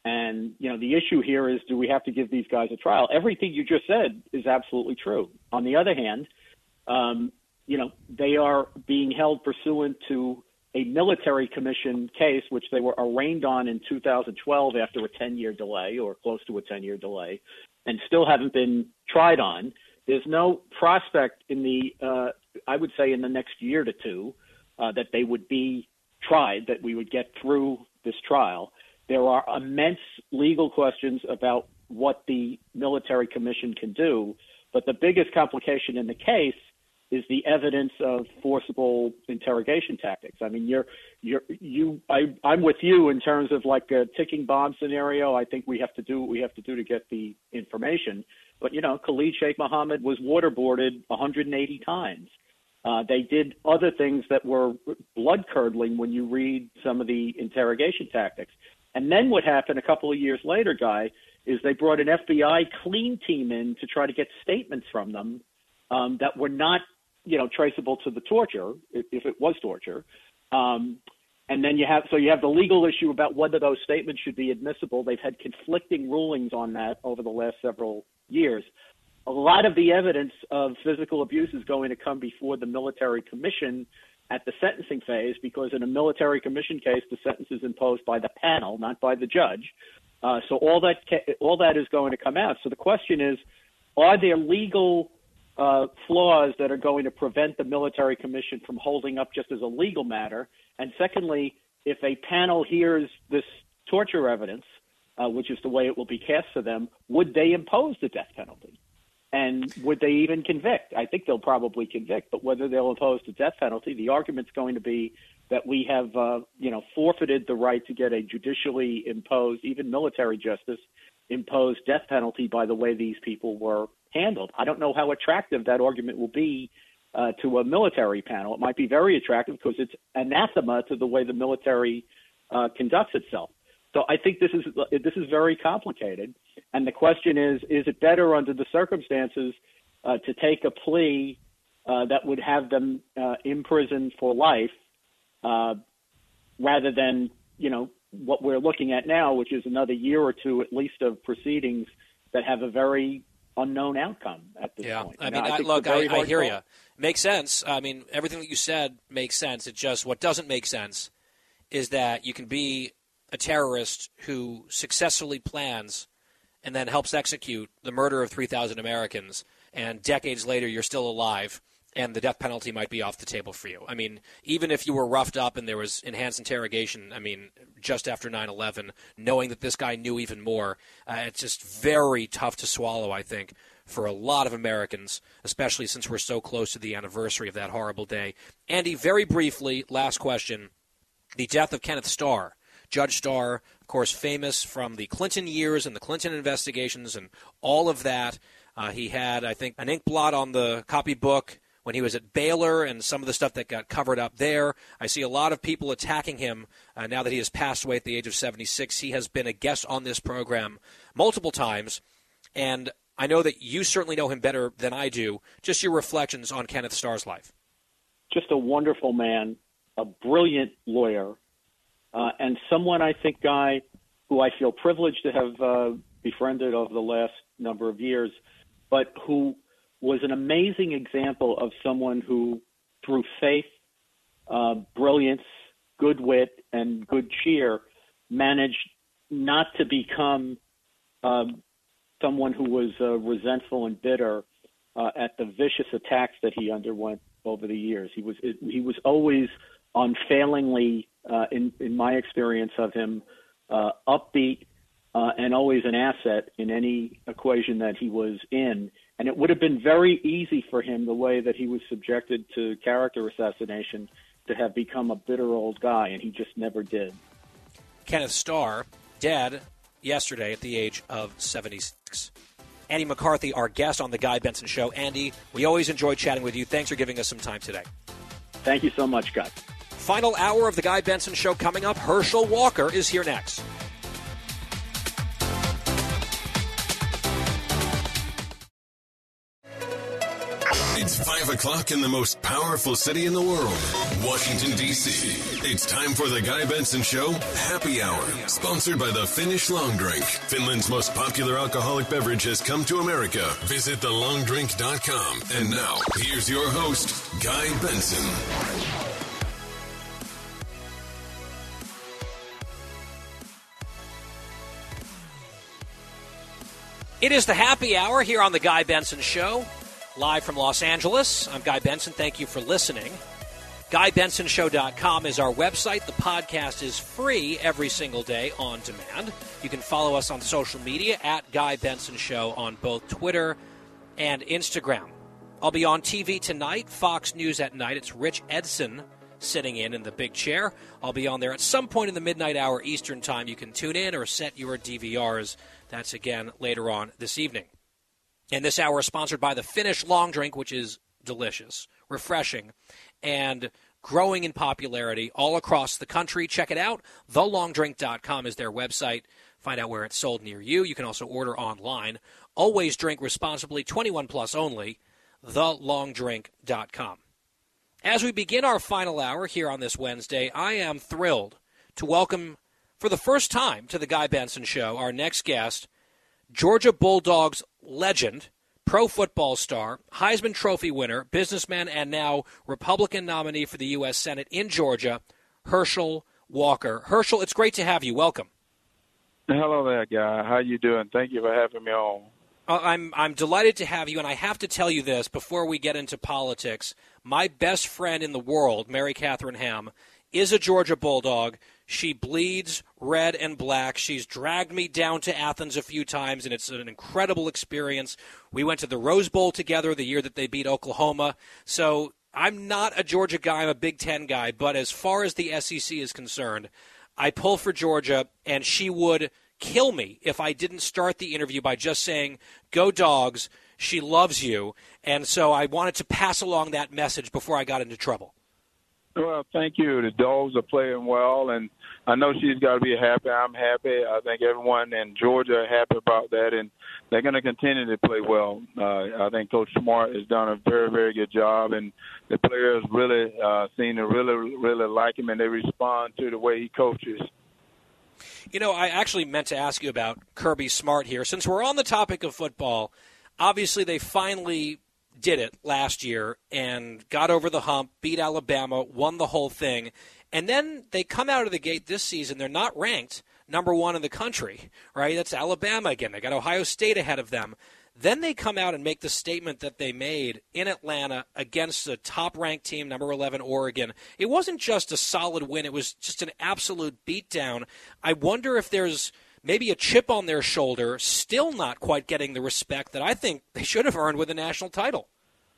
And, you know, the issue here is, do we have to give these guys a trial? Everything you just said is absolutely true. On the other hand, um, you know, they are being held pursuant to a military commission case, which they were arraigned on in two thousand twelve after a ten-year delay or close to a ten-year delay, and still haven't been tried on. There's no prospect in the, uh, I would say in the next year to two, uh, that they would be tried, that we would get through this trial. There are immense legal questions about what the military commission can do, but the biggest complication in the case is the evidence of forcible interrogation tactics. I mean, you're, you're, you, I, I'm with you in terms of like a ticking bomb scenario. I think we have to do what we have to do to get the information. But, you know, Khalid Sheikh Mohammed was waterboarded one hundred eighty times. Uh, they did other things that were blood-curdling when you read some of the interrogation tactics. And then what happened a couple of years later, Guy, is they brought an F B I clean team in to try to get statements from them um, that were not, you know, traceable to the torture, if, if it was torture. Um, and then you have, so you have the legal issue about whether those statements should be admissible. They've had conflicting rulings on that over the last several years. A lot of the evidence of physical abuse is going to come before the military commission at the sentencing phase, because in a military commission case, the sentence is imposed by the panel, not by the judge. Uh, so all that ca- all that is going to come out. So the question is, are there legal uh, flaws that are going to prevent the military commission from holding up just as a legal matter? And secondly, if a panel hears this torture evidence, uh, which is the way it will be cast for them, would they impose the death penalty? And would they even convict? I think they'll probably convict, but whether they'll impose the death penalty, the argument's going to be that we have, uh, you know, forfeited the right to get a judicially imposed, even military justice, imposed death penalty by the way these people were handled. I don't know how attractive that argument will be uh, to a military panel. It might be very attractive because it's anathema to the way the military uh, conducts itself. So I think this is this is very complicated. And the question is, is it better under the circumstances uh, to take a plea uh, that would have them uh, imprisoned for life uh, rather than, you know, what we're looking at now, which is another year or two at least of proceedings that have a very unknown outcome at this yeah. point. I now, mean, I I, think look, I, I hear call. you. Makes sense. I mean, everything that you said makes sense. It just, what doesn't make sense is that you can be a terrorist who successfully plans and then helps execute the murder of three thousand Americans, and decades later you're still alive, and the death penalty might be off the table for you. I mean, even if you were roughed up and there was enhanced interrogation, I mean, just after nine eleven, knowing that this guy knew even more, uh, it's just very tough to swallow, I think, for a lot of Americans, especially since we're so close to the anniversary of that horrible day. Andy, very briefly, last question. The death of Kenneth Starr. Judge Starr, of course, famous from the Clinton years and the Clinton investigations and all of that. Uh, he had, I think, an ink blot on the copybook when he was at Baylor and some of the stuff that got covered up there. I see a lot of people attacking him uh, now that he has passed away at the age of seventy-six. He has been a guest on this program multiple times, and I know that you certainly know him better than I do. Just your reflections on Kenneth Starr's life. Just a wonderful man, a brilliant lawyer, Uh, and someone, I think, Guy, who I feel privileged to have uh, befriended over the last number of years, but who was an amazing example of someone who, through faith, uh, brilliance, good wit, and good cheer, managed not to become uh, someone who was uh, resentful and bitter uh, at the vicious attacks that he underwent over the years. He was he was always unfailingly, uh, in, in my experience of him, uh, upbeat uh, and always an asset in any equation that he was in. And it would have been very easy for him, the way that he was subjected to character assassination, to have become a bitter old guy, and he just never did. Kenneth Starr, dead yesterday at the age of seventy-six. Andy McCarthy, our guest on The Guy Benson Show. Andy, we always enjoy chatting with you. Thanks for giving us some time today. Thank you so much, Guy. Final hour of The Guy Benson Show coming up. Herschel Walker is here next. It's five o'clock in the most powerful city in the world, Washington, D C. It's time for the Guy Benson Show Happy Hour, sponsored by the Finnish Long Drink. Finland's most popular alcoholic beverage has come to America. Visit the long drink dot com. And now, here's your host, Guy Benson. It is the Happy Hour here on the Guy Benson Show, live from Los Angeles. I'm Guy Benson. Thank you for listening. Guy Benson Show dot com is our website. The podcast is free every single day on demand. You can follow us on social media at Guy Benson Show on both Twitter and Instagram. I'll be on T V tonight, Fox News at night. It's Rich Edson sitting in in the big chair. I'll be on there at some point in the midnight hour Eastern time. You can tune in or set your D V Rs. That's, again, later on this evening. And this hour is sponsored by the Finnish Long Drink, which is delicious, refreshing, and growing in popularity all across the country. Check it out. the long drink dot com is their website. Find out where it's sold near you. You can also order online. Always drink responsibly, twenty-one plus only, the long drink dot com. As we begin our final hour here on this Wednesday, I am thrilled to welcome for the first time to the Guy Benson Show, our next guest, Georgia Bulldogs legend, pro football star, Heisman Trophy winner, businessman, and now Republican nominee for the U S Senate in Georgia, Herschel Walker. Herschel, it's great to have you. Welcome. Hello there, Guy. How you doing? Thank you for having me on. Uh, I'm I'm delighted to have you, and I have to tell you this before we get into politics. My best friend in the world, Mary Catherine Ham, is a Georgia Bulldog. She bleeds red and black. She's dragged me down to Athens a few times, and it's an incredible experience. We went to the Rose Bowl together the year that they beat Oklahoma. So I'm not a Georgia guy. I'm a Big Ten guy. But as far as the S E C is concerned, I pull for Georgia, and she would kill me if I didn't start the interview by just saying, go Dogs, she loves you. And so I wanted to pass along that message before I got into trouble. Well, thank you. The Dogs are playing well, and I know she's got to be happy. I'm happy. I think everyone in Georgia are happy about that, and they're going to continue to play well. Uh, I think Coach Smart has done a very, very good job, and the players really uh, seem to really, really like him, and they respond to the way he coaches. You know, I actually meant to ask you about Kirby Smart here. Since we're on the topic of football, obviously they finally did it last year and got over the hump, beat Alabama, won the whole thing. And then they come out of the gate this season. They're not ranked number one in the country, right? That's Alabama again. They got Ohio State ahead of them. Then they come out and make the statement that they made in Atlanta against a top-ranked team, number eleven, Oregon. It wasn't just a solid win. It was just an absolute beatdown. I wonder if there's maybe a chip on their shoulder, still not quite getting the respect that I think they should have earned with a national title.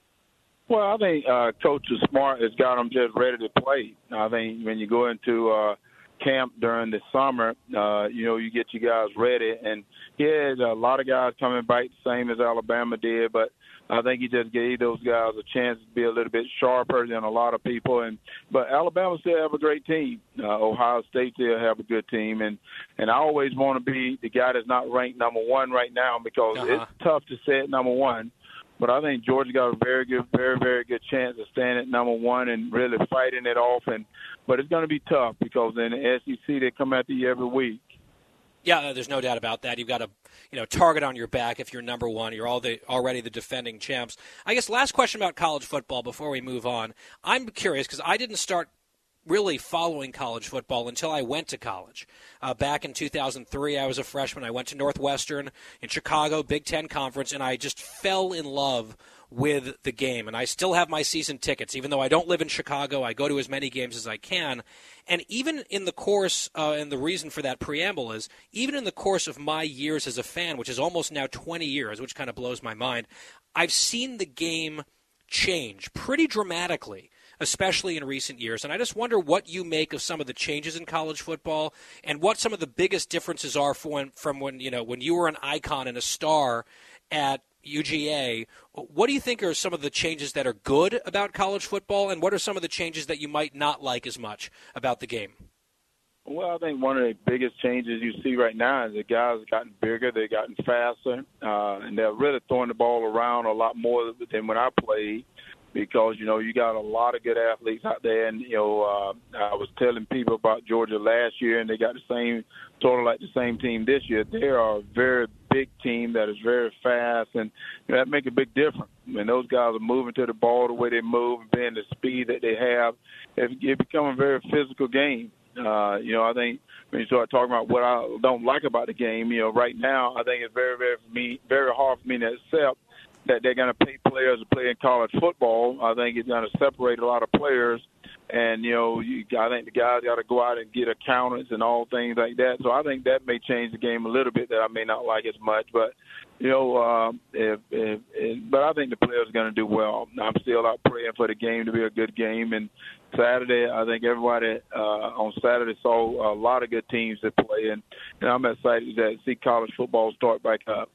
Well, I think uh, Coach Smart has got them just ready to play. I think when you go into uh, camp during the summer, uh, you know, you get you guys ready. And he had a lot of guys coming back the same as Alabama did, but I think he just gave those guys a chance to be a little bit sharper than a lot of people. And but Alabama still have a great team. Uh, Ohio State still have a good team. And, and I always want to be the guy that's not ranked number one right now because uh-huh. it's tough to say it number one. But I think Georgia got a very good, very, very good chance of staying at number one and really fighting it off. And but it's going to be tough because in the S E C they come at you every week. Yeah, there's no doubt about that. You've got a you know target on your back if you're number one. You're all the, already the defending champs. I guess last question about college football before we move on. I'm curious because I didn't start really following college football until I went to college. Uh, back in two thousand three, I was a freshman. I went to Northwestern in Chicago, Big Ten Conference, and I just fell in love with the game. And I still have my season tickets. Even though I don't live in Chicago, I go to as many games as I can. And even in the course, uh, and the reason for that preamble is, even in the course of my years as a fan, which is almost now twenty years, which kind of blows my mind, I've seen the game change pretty dramatically, especially in recent years. And I just wonder what you make of some of the changes in college football and what some of the biggest differences are from when, from when you know when you were an icon and a star at U G A. What do you think are some of the changes that are good about college football, and what are some of the changes that you might not like as much about the game? Well, I think one of the biggest changes you see right now is the guys have gotten bigger, they've gotten faster, uh, and they're really throwing the ball around a lot more than when I played because, you know, you got a lot of good athletes out there. And, you know, uh, I was telling people about Georgia last year, and they got the same, sort of like the same team this year. They are a very big team that is very fast, and you know, that make a big difference. When those guys are moving to the ball the way they move and being the speed that they have, it, it becomes a very physical game. Uh, you know, I think when you start talking about what I don't like about the game, you know, right now I think it's very, very for me, very hard for me to accept that they're going to pay players to play in college football. I think it's going to separate a lot of players, and you know, you, I think the guys got to go out and get accountants and all things like that. So I think that may change the game a little bit that I may not like as much, but. You know, uh, if, if, if, but I think the players are going to do well. I'm still out praying for the game to be a good game. And Saturday, I think everybody uh, on Saturday saw a lot of good teams that play, and, and I'm excited to see college football start back up.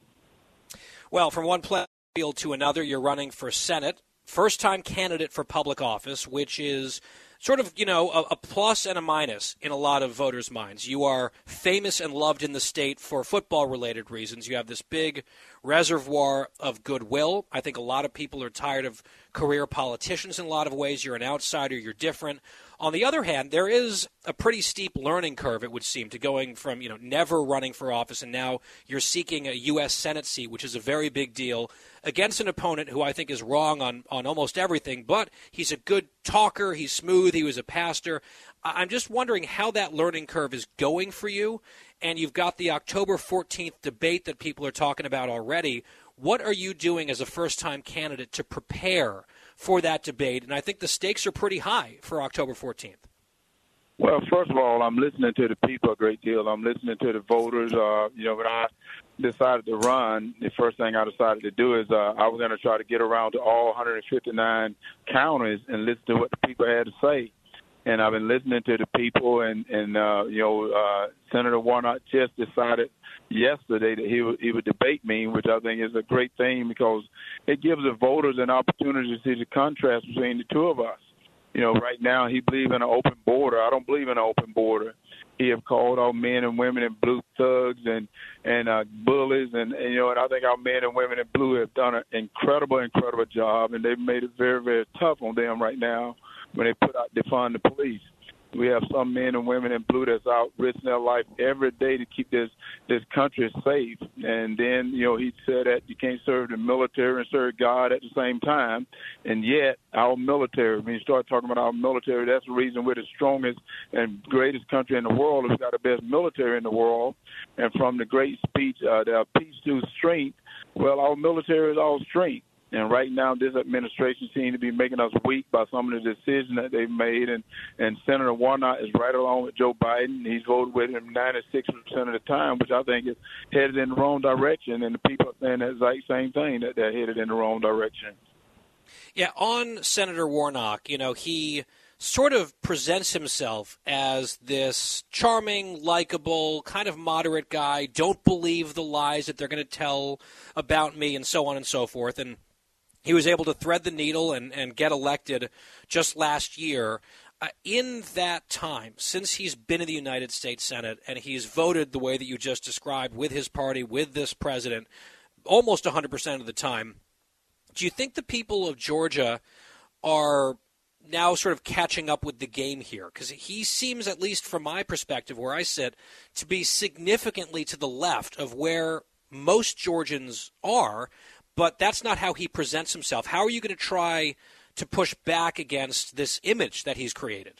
Well, from one playing field to another, you're running for Senate, first-time candidate for public office, which is sort of, you know, a, a plus and a minus in a lot of voters' minds. You are famous and loved in the state for football-related reasons. You have this big reservoir of goodwill. I think a lot of people are tired of career politicians in a lot of ways. You're an outsider. You're different. On the other hand, there is a pretty steep learning curve, it would seem, to going from, you know, never running for office and now you're seeking a U S Senate seat, which is a very big deal, against an opponent who I think is wrong on, on almost everything, but he's a good talker, he's smooth, he was a pastor. I'm just wondering how that learning curve is going for you, and you've got the October fourteenth debate that people are talking about already. What are you doing as a first-time candidate to prepare for that debate? And I think the stakes are pretty high for October fourteenth. Well, first of all, I'm listening to the people a great deal. I'm listening to the voters. Uh, you know, when I decided to run, the first thing I decided to do is uh, I was going to try to get around to all one hundred fifty-nine counties and listen to what the people had to say. And I've been listening to the people, and, and uh, you know, uh, Senator Warnock just decided yesterday that he would, he would debate me, which I think is a great thing because it gives the voters an opportunity to see the contrast between the two of us. You know, right now he believes in an open border. I don't believe in an open border. He have called our men and women in blue thugs and and uh, bullies, and, and you know, and I think our men and women in blue have done an incredible, incredible job, and they've made it very, very tough on them right now when they put out defund the police. We have some men and women in blue that's out risking their life every day to keep this this country safe. And then, you know, he said that you can't serve the military and serve God at the same time. And yet, our military, when you start talking about our military, that's the reason we're the strongest and greatest country in the world. We've got the best military in the world. And from the great speech, uh, the peace to strength, well, our military is all strength. And right now, this administration seems to be making us weak by some of the decisions that they've made. And, and Senator Warnock is right along with Joe Biden. He's voted with him ninety-six percent of the time, which I think is headed in the wrong direction. And the people are saying that exact same thing, that they're headed in the wrong direction. Yeah, on Senator Warnock, you know, he sort of presents himself as this charming, likable, kind of moderate guy, don't believe the lies that they're going to tell about me, and so on and so forth. And he was able to thread the needle and, and get elected just last year. Uh, in that time, since he's been in the United States Senate and he's voted the way that you just described with his party, with this president, almost one hundred percent of the time, do you think the people of Georgia are now sort of catching up with the game here? Because he seems, at least from my perspective where I sit, to be significantly to the left of where most Georgians are, but that's not how he presents himself. How are you going to try to push back against this image that he's created?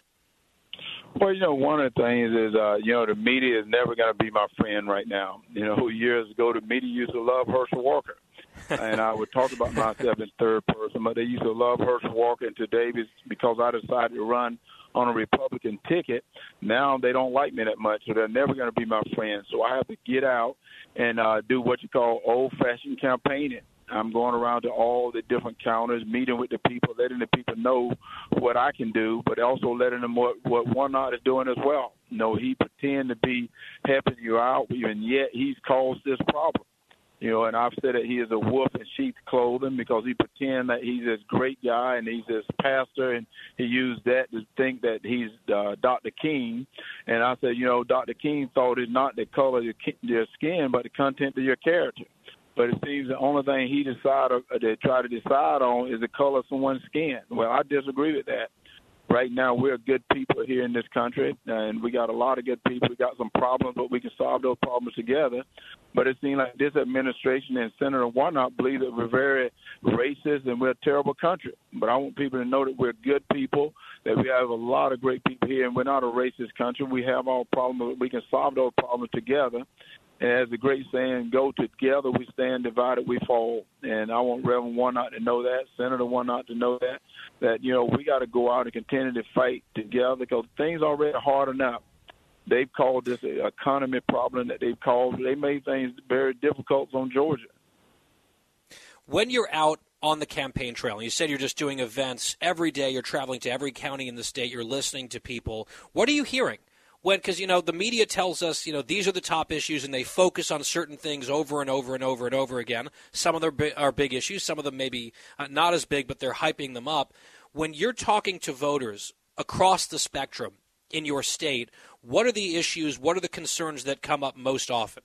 Well, you know, one of the things is, uh, you know, the media is never going to be my friend right now. You know, years ago, the media used to love Herschel Walker. And I would talk about myself in third person, but they used to love Herschel Walker. And today, because I decided to run on a Republican ticket, now they don't like me that much, so they're never going to be my friend. So I have to get out and uh, do what you call old-fashioned campaigning. I'm going around to all the different counties, meeting with the people, letting the people know what I can do, but also letting them what, what Warnock is doing as well. You know, he pretend to be helping you out, and yet he's caused this problem. You know, and I've said that he is a wolf in sheep's clothing because he pretends that he's this great guy and he's this pastor, and he used that to think that he's uh, Doctor King. And I said, you know, Doctor King thought it's not the color of your skin, but the content of your character. But it seems the only thing he decided uh, to try to decide on is the color of someone's skin. Well, I disagree with that. Right now, we're good people here in this country, and we got a lot of good people. We got some problems, but we can solve those problems together. But it seems like this administration and Senator Warnock believe that we're very racist and we're a terrible country. But I want people to know that we're good people, that we have a lot of great people here, and we're not a racist country. We have our problems, but we can solve those problems together. And as the great saying, go together, we stand, divided, we fall. And I want Reverend Warnock to know that, Senator Warnock to know that, that, you know, we got to go out and continue to fight together because things are already hard enough. They've called this an economy problem that they've called. They made things very difficult on Georgia. When you're out on the campaign trail, and you said you're just doing events every day, you're traveling to every county in the state, you're listening to people, what are you hearing? When, because, you know, the media tells us, you know, these are the top issues, and they focus on certain things over and over and over and over again. Some of them are big issues. Some of them maybe not as big, but they're hyping them up. When you're talking to voters across the spectrum in your state, what are the issues, what are the concerns that come up most often?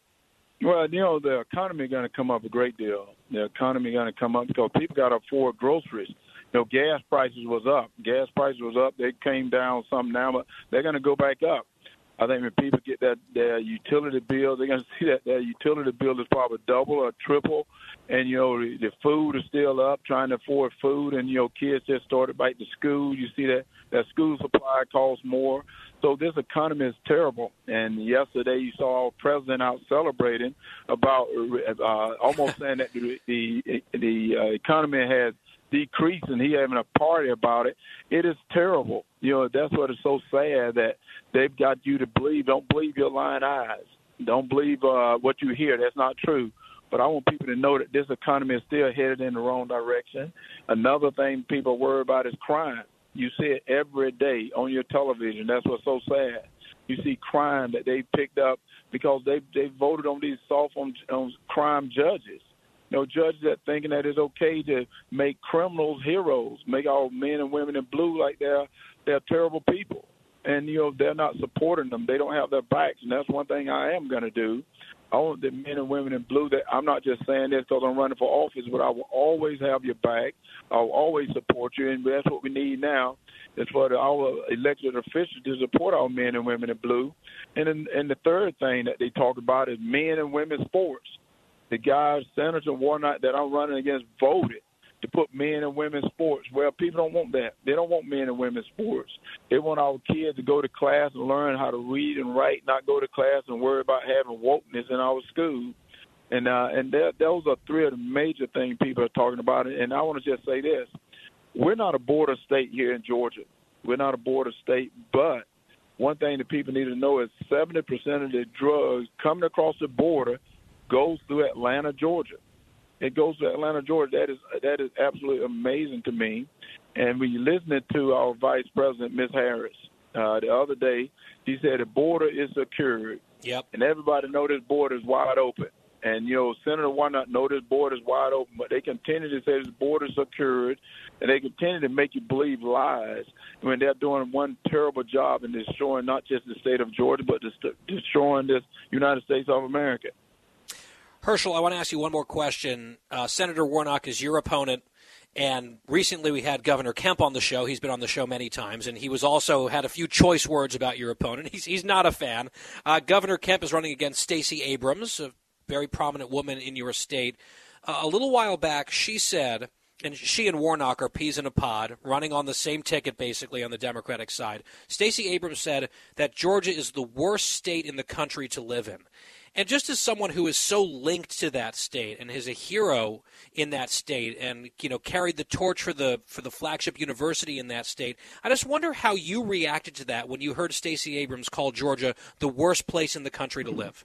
Well, you know, the economy is going to come up a great deal. The economy is going to come up because people got to afford groceries. You know, gas prices was up. Gas prices was up. They came down some now, but they're going to go back up. I think when people get that their utility bill, they're going to see that their utility bill is probably double or triple. And, you know, the, the food is still up, trying to afford food. And, you know, kids just started back to school. You see that, that school supply costs more. So this economy is terrible. And yesterday you saw our president out celebrating about uh, almost saying that the, the, the uh, economy has decrease and he having a party about it. It is terrible. You know, that's what is so sad, that they've got you to believe. Don't believe your lying eyes. Don't believe uh, what you hear. That's not true. But I want people to know that this economy is still headed in the wrong direction. Another thing people worry about is crime. You see it every day on your television. That's what's so sad. You see crime that they picked up because they they voted on these soft on, on crime judges. You know, judges that thinking that it's okay to make criminals heroes, make all men and women in blue like they're they're terrible people. And, you know, they're not supporting them. They don't have their backs. And that's one thing I am going to do. I want the men and women in blue that I'm not just saying this because I'm running for office, but I will always have your back. I'll always support you. And that's what we need now is for the, our elected officials to support our men and women in blue. And, then, and the third thing that they talk about is men and women's sports. The guys, Senator Warnock, that I'm running against voted to put men and women's sports. Well, people don't want that. They don't want men and women's sports. They want our kids to go to class and learn how to read and write, not go to class and worry about having wokeness in our school. And uh, and that, those are three of the major things people are talking about. And I want to just say this. We're not a border state here in Georgia. We're not a border state, but one thing that people need to know is seventy percent of the drugs coming across the border goes through Atlanta, Georgia. It goes to Atlanta, Georgia. That is that is absolutely amazing to me. And when you're listening to our Vice President, Miz Harris, uh, the other day, she said the border is secured. Yep. And everybody know this border is wide open. And, you know, Senator Warnock know this border is wide open, but they continue to say this border is secured, and they continue to make you believe lies when they're doing one terrible job in destroying not just the state of Georgia, but destroying this United States of America. Herschel, I want to ask you one more question. Uh, Senator Warnock is your opponent, and recently we had Governor Kemp on the show. He's been on the show many times, and he was also had a few choice words about your opponent. He's he's not a fan. Uh, Governor Kemp is running against Stacey Abrams, a very prominent woman in your state. Uh, a little while back, she said, and she and Warnock are peas in a pod, running on the same ticket basically on the Democratic side. Stacey Abrams said that Georgia is the worst state in the country to live in. And just as someone who is so linked to that state and is a hero in that state and, you know, carried the torch for the for the flagship university in that state, I just wonder how you reacted to that when you heard Stacey Abrams call Georgia the worst place in the country to live.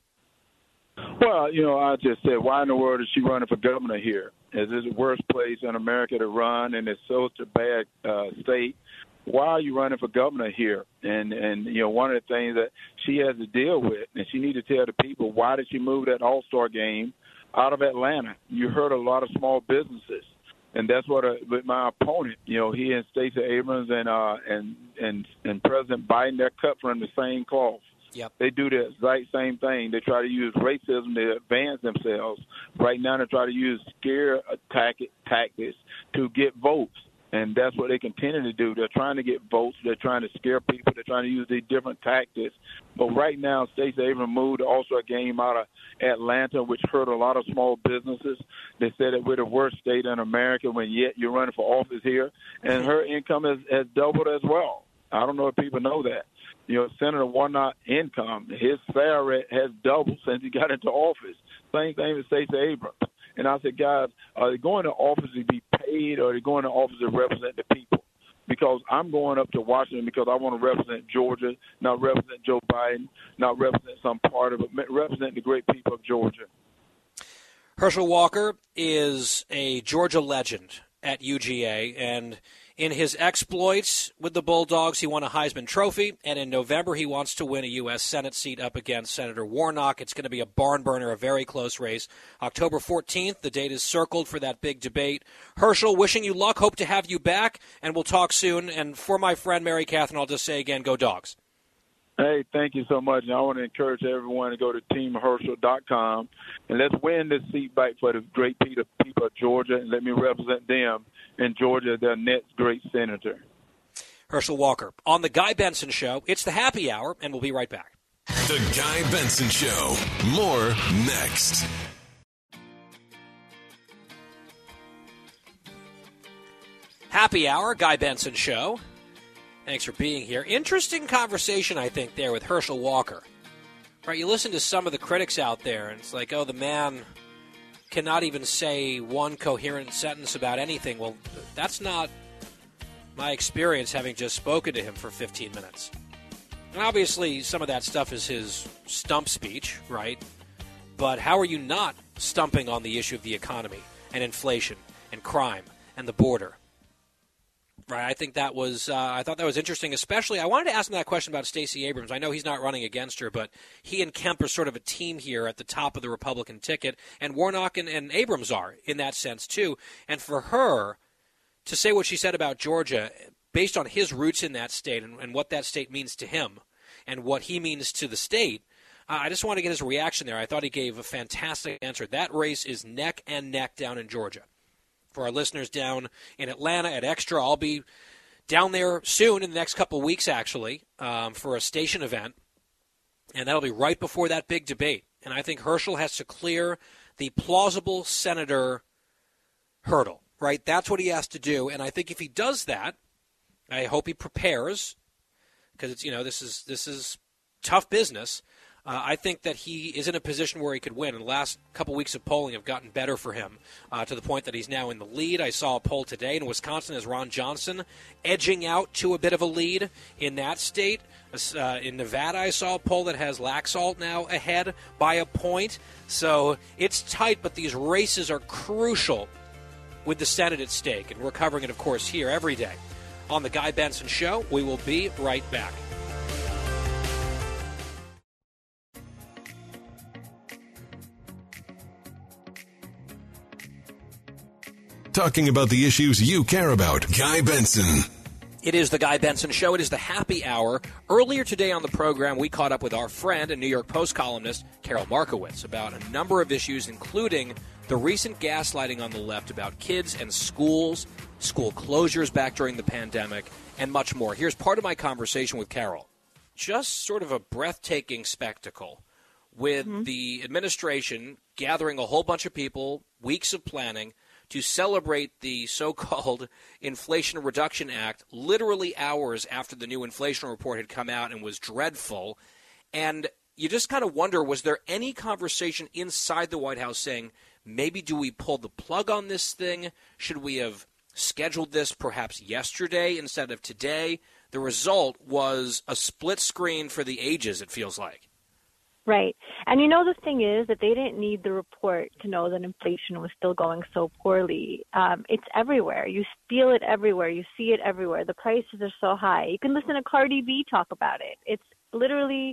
Well, you know, I just said, why in the world is she running for governor here? Is this the worst place in America to run, and it's such a bad uh, state? Why are you running for governor here? And, and you know, one of the things that she has to deal with, and she needs to tell the people, why did she move that All-Star game out of Atlanta. You hurt a lot of small businesses. And that's what uh, with my opponent, you know, he and Stacey Abrams and uh, and and and President Biden, they're cut from the same cloth. Yep. They do the exact same thing. They try to use racism to advance themselves. Right now, they try to use scare attack tactics to get votes. And that's what they continue to do. They're trying to get votes. They're trying to scare people. They're trying to use these different tactics. But right now, Stacey Abrams moved also a game out of Atlanta, which hurt a lot of small businesses. They said that we're the worst state in America, when yet you're running for office here. And her income has, has doubled as well. I don't know if people know that. You know, Senator Warnock's income, his salary has doubled since he got into office. Same thing with Stacey Abrams. And I said, guys, are they going to office to be paid, or are they going to office to represent the people? Because I'm going up to Washington because I want to represent Georgia, not represent Joe Biden, not represent some part of it, but represent the great people of Georgia. Herschel Walker is a Georgia legend at U G A, and in his exploits with the Bulldogs, he won a Heisman Trophy, and in November he wants to win a U S Senate seat up against Senator Warnock. It's going to be a barn burner, a very close race. October fourteenth, the date is circled for that big debate. Herschel, wishing you luck, hope to have you back, and we'll talk soon. And for my friend Mary Catherine, I'll just say again, go Dogs. Hey, thank you so much. And I want to encourage everyone to go to team herschel dot com, and let's win this seat back for the great people of Georgia, and let me represent them in Georgia, their next great senator. Herschel Walker on The Guy Benson Show. It's the happy hour, and we'll be right back. The Guy Benson Show. More next. Happy hour, Guy Benson Show. Thanks for being here. Interesting conversation, I think, there with Herschel Walker. Right, you listen to some of the critics out there, and it's like, oh, the man cannot even say one coherent sentence about anything. Well, that's not my experience, having just spoken to him for fifteen minutes. And obviously, some of that stuff is his stump speech, right? But how are you not stumping on the issue of the economy and inflation and crime and the border? Right, I think that was, uh, I thought that was interesting, especially, I wanted to ask him that question about Stacey Abrams. I know he's not running against her, but he and Kemp are sort of a team here at the top of the Republican ticket, and Warnock and, and Abrams are in that sense, too. And for her to say what she said about Georgia, based on his roots in that state and, and what that state means to him and what he means to the state, uh, I just want to get his reaction there. I thought he gave a fantastic answer. That race is neck and neck down in Georgia. For our listeners down in Atlanta at Extra, I'll be down there soon in the next couple of weeks, actually, um, for a station event, and that'll be right before that big debate. And I think Herschel has to clear the plausible senator hurdle, right? That's what he has to do, and I think if he does that, I hope he prepares, because it's, you know, this is this is tough business. Uh, I think that he is in a position where he could win. And the last couple weeks of polling have gotten better for him uh, to the point that he's now in the lead. I saw a poll today in Wisconsin as Ron Johnson edging out to a bit of a lead in that state. Uh, in Nevada, I saw a poll that has Laxalt now ahead by a point. So it's tight, but these races are crucial with the Senate at stake. And we're covering it, of course, here every day on The Guy Benson Show. We will be right back. Talking about the issues you care about. Guy Benson. It is the Guy Benson Show. It is the happy hour. Earlier today on the program, we caught up with our friend and New York Post columnist, Carol Markowitz, about a number of issues, including the recent gaslighting on the left about kids and schools, school closures back during the pandemic, and much more. Here's part of my conversation with Carol. Just sort of a breathtaking spectacle with mm-hmm. the administration gathering a whole bunch of people, weeks of planning, to celebrate the so-called Inflation Reduction Act literally hours after the new inflation report had come out and was dreadful. And you just kind of wonder, was there any conversation inside the White House saying, maybe do we pull the plug on this thing? Should we have scheduled this perhaps yesterday instead of today? The result was a split screen for the ages, it feels like. Right. And you know, the thing is that they didn't need the report to know that inflation was still going so poorly. Um, it's everywhere. You feel it everywhere. You see it everywhere. The prices are so high. You can listen to Cardi B talk about it. It's literally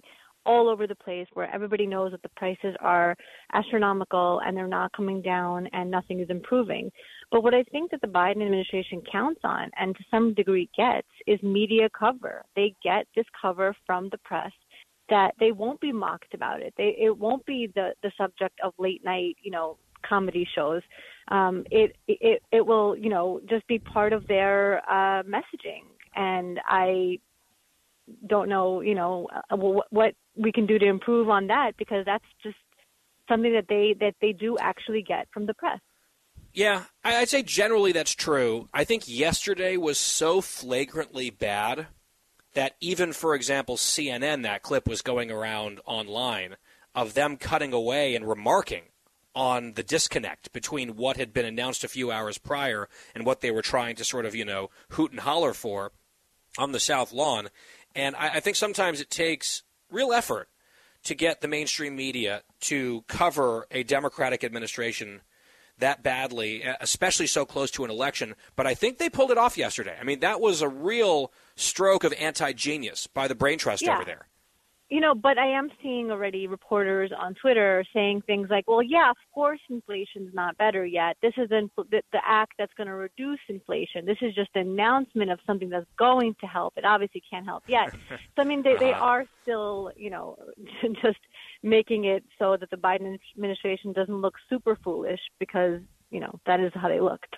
all over the place where everybody knows that the prices are astronomical and they're not coming down and nothing is improving. But what I think that the Biden administration counts on, and to some degree gets, is media cover. They get this cover from the press that they won't be mocked about it. They, it won't be the, the subject of late night, you know, comedy shows. Um, it, it, it will, you know, just be part of their uh, messaging. And I don't know, you know, uh, what, what we can do to improve on that, because that's just something that they that they do actually get from the press. Yeah, I'd say generally that's true. I think yesterday was so flagrantly bad that even, for example, C N N, that clip was going around online of them cutting away and remarking on the disconnect between what had been announced a few hours prior and what they were trying to sort of, you know, hoot and holler for on the South Lawn. And I, I think sometimes it takes real effort to get the mainstream media to cover a Democratic administration that badly, especially so close to an election. But I think they pulled it off yesterday. I mean, that was a real stroke of anti-genius by the brain trust yeah. over there. You know, but I am seeing already reporters on Twitter saying things like, well, yeah, of course inflation's not better yet. This isn't the, the act that's going to reduce inflation. This is just an announcement of something that's going to help. It obviously can't help yet. So, I mean, they, they are still, you know, just making it so that the Biden administration doesn't look super foolish because, you know, that is how they looked.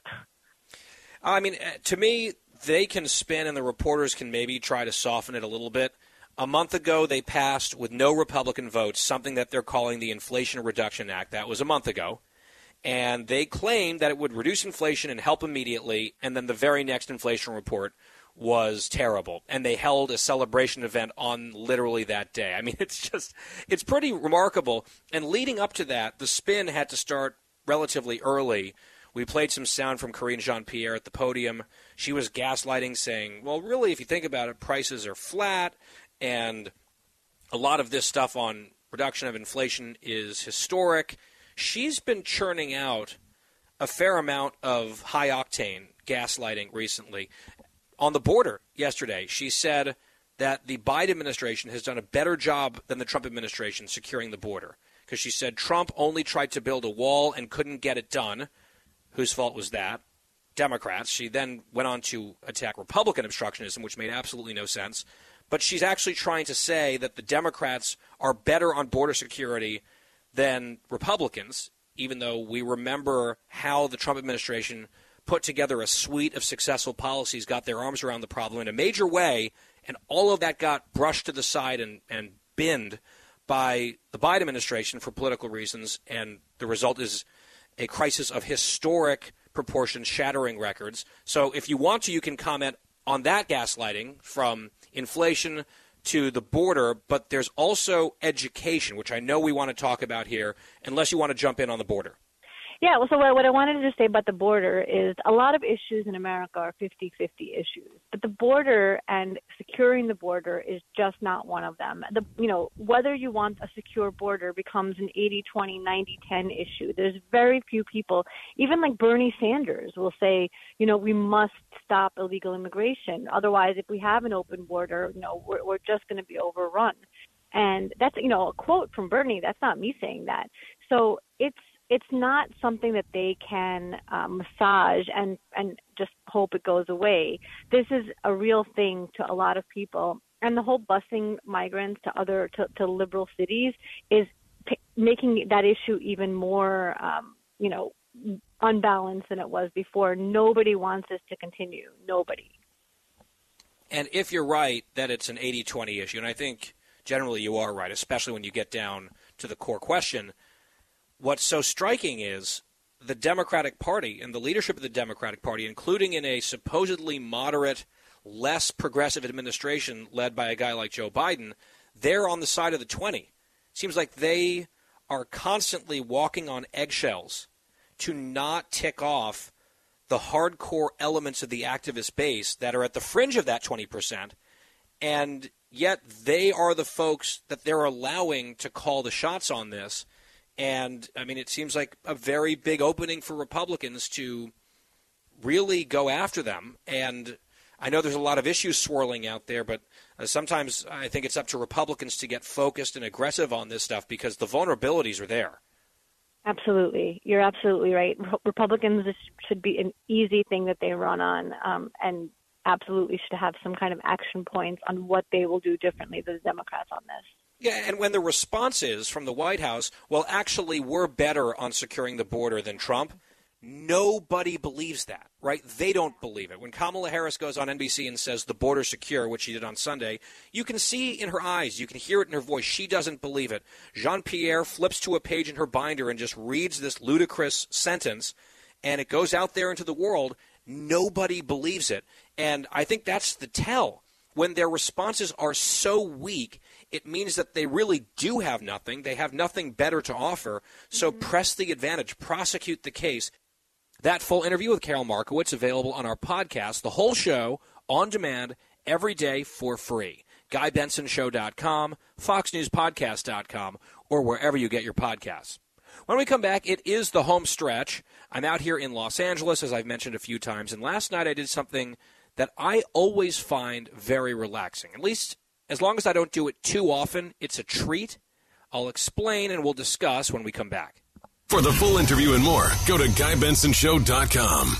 I mean, to me, they can spin and the reporters can maybe try to soften it a little bit. A month ago, they passed, with no Republican votes, something that they're calling the Inflation Reduction Act. That was a month ago. And they claimed that it would reduce inflation and help immediately, and then the very next inflation report was terrible. And they held a celebration event on literally that day. I mean, it's just, it's pretty remarkable. And leading up to that, the spin had to start relatively early. We played some sound from Karine Jean-Pierre at the podium. She was gaslighting, saying, well, really, if you think about it, prices are flat. And a lot of this stuff on reduction of inflation is historic. She's been churning out a fair amount of high-octane gaslighting recently. On the border yesterday, she said that the Biden administration has done a better job than the Trump administration securing the border, because she said Trump only tried to build a wall and couldn't get it done. Whose fault was that? Democrats. She then went on to attack Republican obstructionism, which made absolutely no sense. But she's actually trying to say that the Democrats are better on border security than Republicans, even though we remember how the Trump administration put together a suite of successful policies, got their arms around the problem in a major way, and all of that got brushed to the side and, and binned by the Biden administration for political reasons, and the result is a crisis of historic proportions, shattering records. So if you want to, you can comment on that gaslighting from inflation to the border, but there's also education, which I know we want to talk about here, unless you want to jump in on the border. Yeah, well, so what, what I wanted to say about the border is a lot of issues in America are fifty-fifty issues, but the border and securing the border is just not one of them. The, you know, whether you want a secure border becomes an eighty twenty, ninety ten issue. There's very few people, even like Bernie Sanders will say, you know, we must stop illegal immigration. Otherwise, if we have an open border, you know, we're, we're just going to be overrun. And that's, you know, a quote from Bernie. That's not me saying that. So it's, It's not something that they can uh, massage and, and just hope it goes away. This is a real thing to a lot of people. And the whole busing migrants to other to, to liberal cities is p- making that issue even more, um, you know, unbalanced than it was before. Nobody wants this to continue. Nobody. And if you're right that it's an eighty twenty issue, and I think generally you are right, especially when you get down to the core question, what's so striking is the Democratic Party and the leadership of the Democratic Party, including in a supposedly moderate, less progressive administration led by a guy like Joe Biden, they're on the side of the twenty. Seems like they are constantly walking on eggshells to not tick off the hardcore elements of the activist base that are at the fringe of that twenty percent, and yet they are the folks that they're allowing to call the shots on this. And, I mean, it seems like a very big opening for Republicans to really go after them. And I know there's a lot of issues swirling out there, but uh, sometimes I think it's up to Republicans to get focused and aggressive on this stuff because the vulnerabilities are there. Absolutely. You're absolutely right. Republicans, this should be an easy thing that they run on, um, and absolutely should have some kind of action points on what they will do differently than the Democrats on this. Yeah, and when the response is from the White House, well, actually, we're better on securing the border than Trump, nobody believes that, right? They don't believe it. When Kamala Harris goes on N B C and says the border's secure, which she did on Sunday, you can see in her eyes, you can hear it in her voice, she doesn't believe it. Jean-Pierre flips to a page in her binder and just reads this ludicrous sentence, and it goes out there into the world. Nobody believes it. And I think that's the tell. When their responses are so weak, it means that they really do have nothing. They have nothing better to offer. So mm-hmm. press the advantage. Prosecute the case. That full interview with Carol Markowitz available on our podcast, the whole show, on demand, every day for free. Guy Benson Show dot com, Fox News Podcast dot com, or wherever you get your podcasts. When we come back, it is the home stretch. I'm out here in Los Angeles, as I've mentioned a few times, and last night I did something that I always find very relaxing. At least as long as I don't do it too often, it's a treat. I'll explain and we'll discuss when we come back. For the full interview and more, go to Guy Benson Show dot com.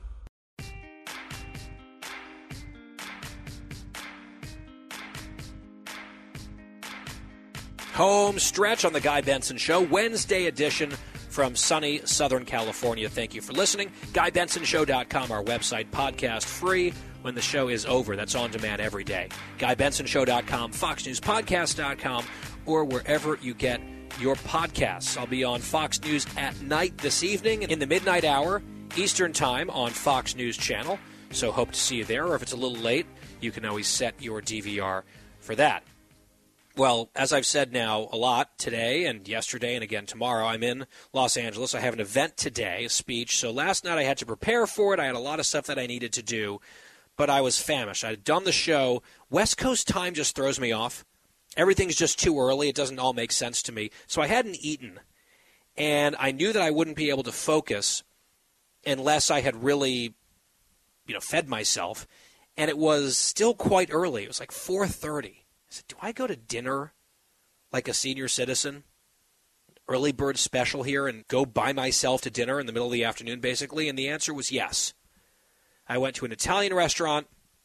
Home stretch on the Guy Benson Show, Wednesday edition from sunny Southern California. Thank you for listening. Guy Benson Show dot com, our website, podcast free when the show is over. That's on demand every day. Guy Benson Show dot com, Fox News Podcast dot com, or wherever you get your podcasts. I'll be on Fox News at night this evening in the midnight hour, Eastern Time on Fox News Channel. So hope to see you there, or if it's a little late, you can always set your D V R for that. Well, as I've said now a lot today and yesterday and again tomorrow, I'm in Los Angeles. I have an event today, a speech. So last night I had to prepare for it. I had a lot of stuff that I needed to do, but I was famished. I had done the show. West Coast time just throws me off. Everything's just too early. It doesn't all make sense to me. So I hadn't eaten, and I knew that I wouldn't be able to focus unless I had really, you know, fed myself. And it was still quite early. It was like four thirty. I said, do I go to dinner like a senior citizen, early bird special here, and go by myself to dinner in the middle of the afternoon, basically? And the answer was yes. I went to an Italian restaurant.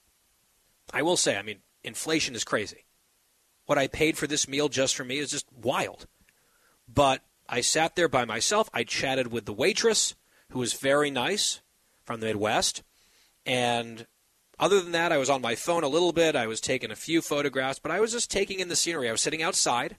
I will say, I mean, inflation is crazy. What I paid for this meal just for me is just wild. But I sat there by myself. I chatted with the waitress, who was very nice, from the Midwest, and other than that, I was on my phone a little bit. I was taking a few photographs, but I was just taking in the scenery. I was sitting outside,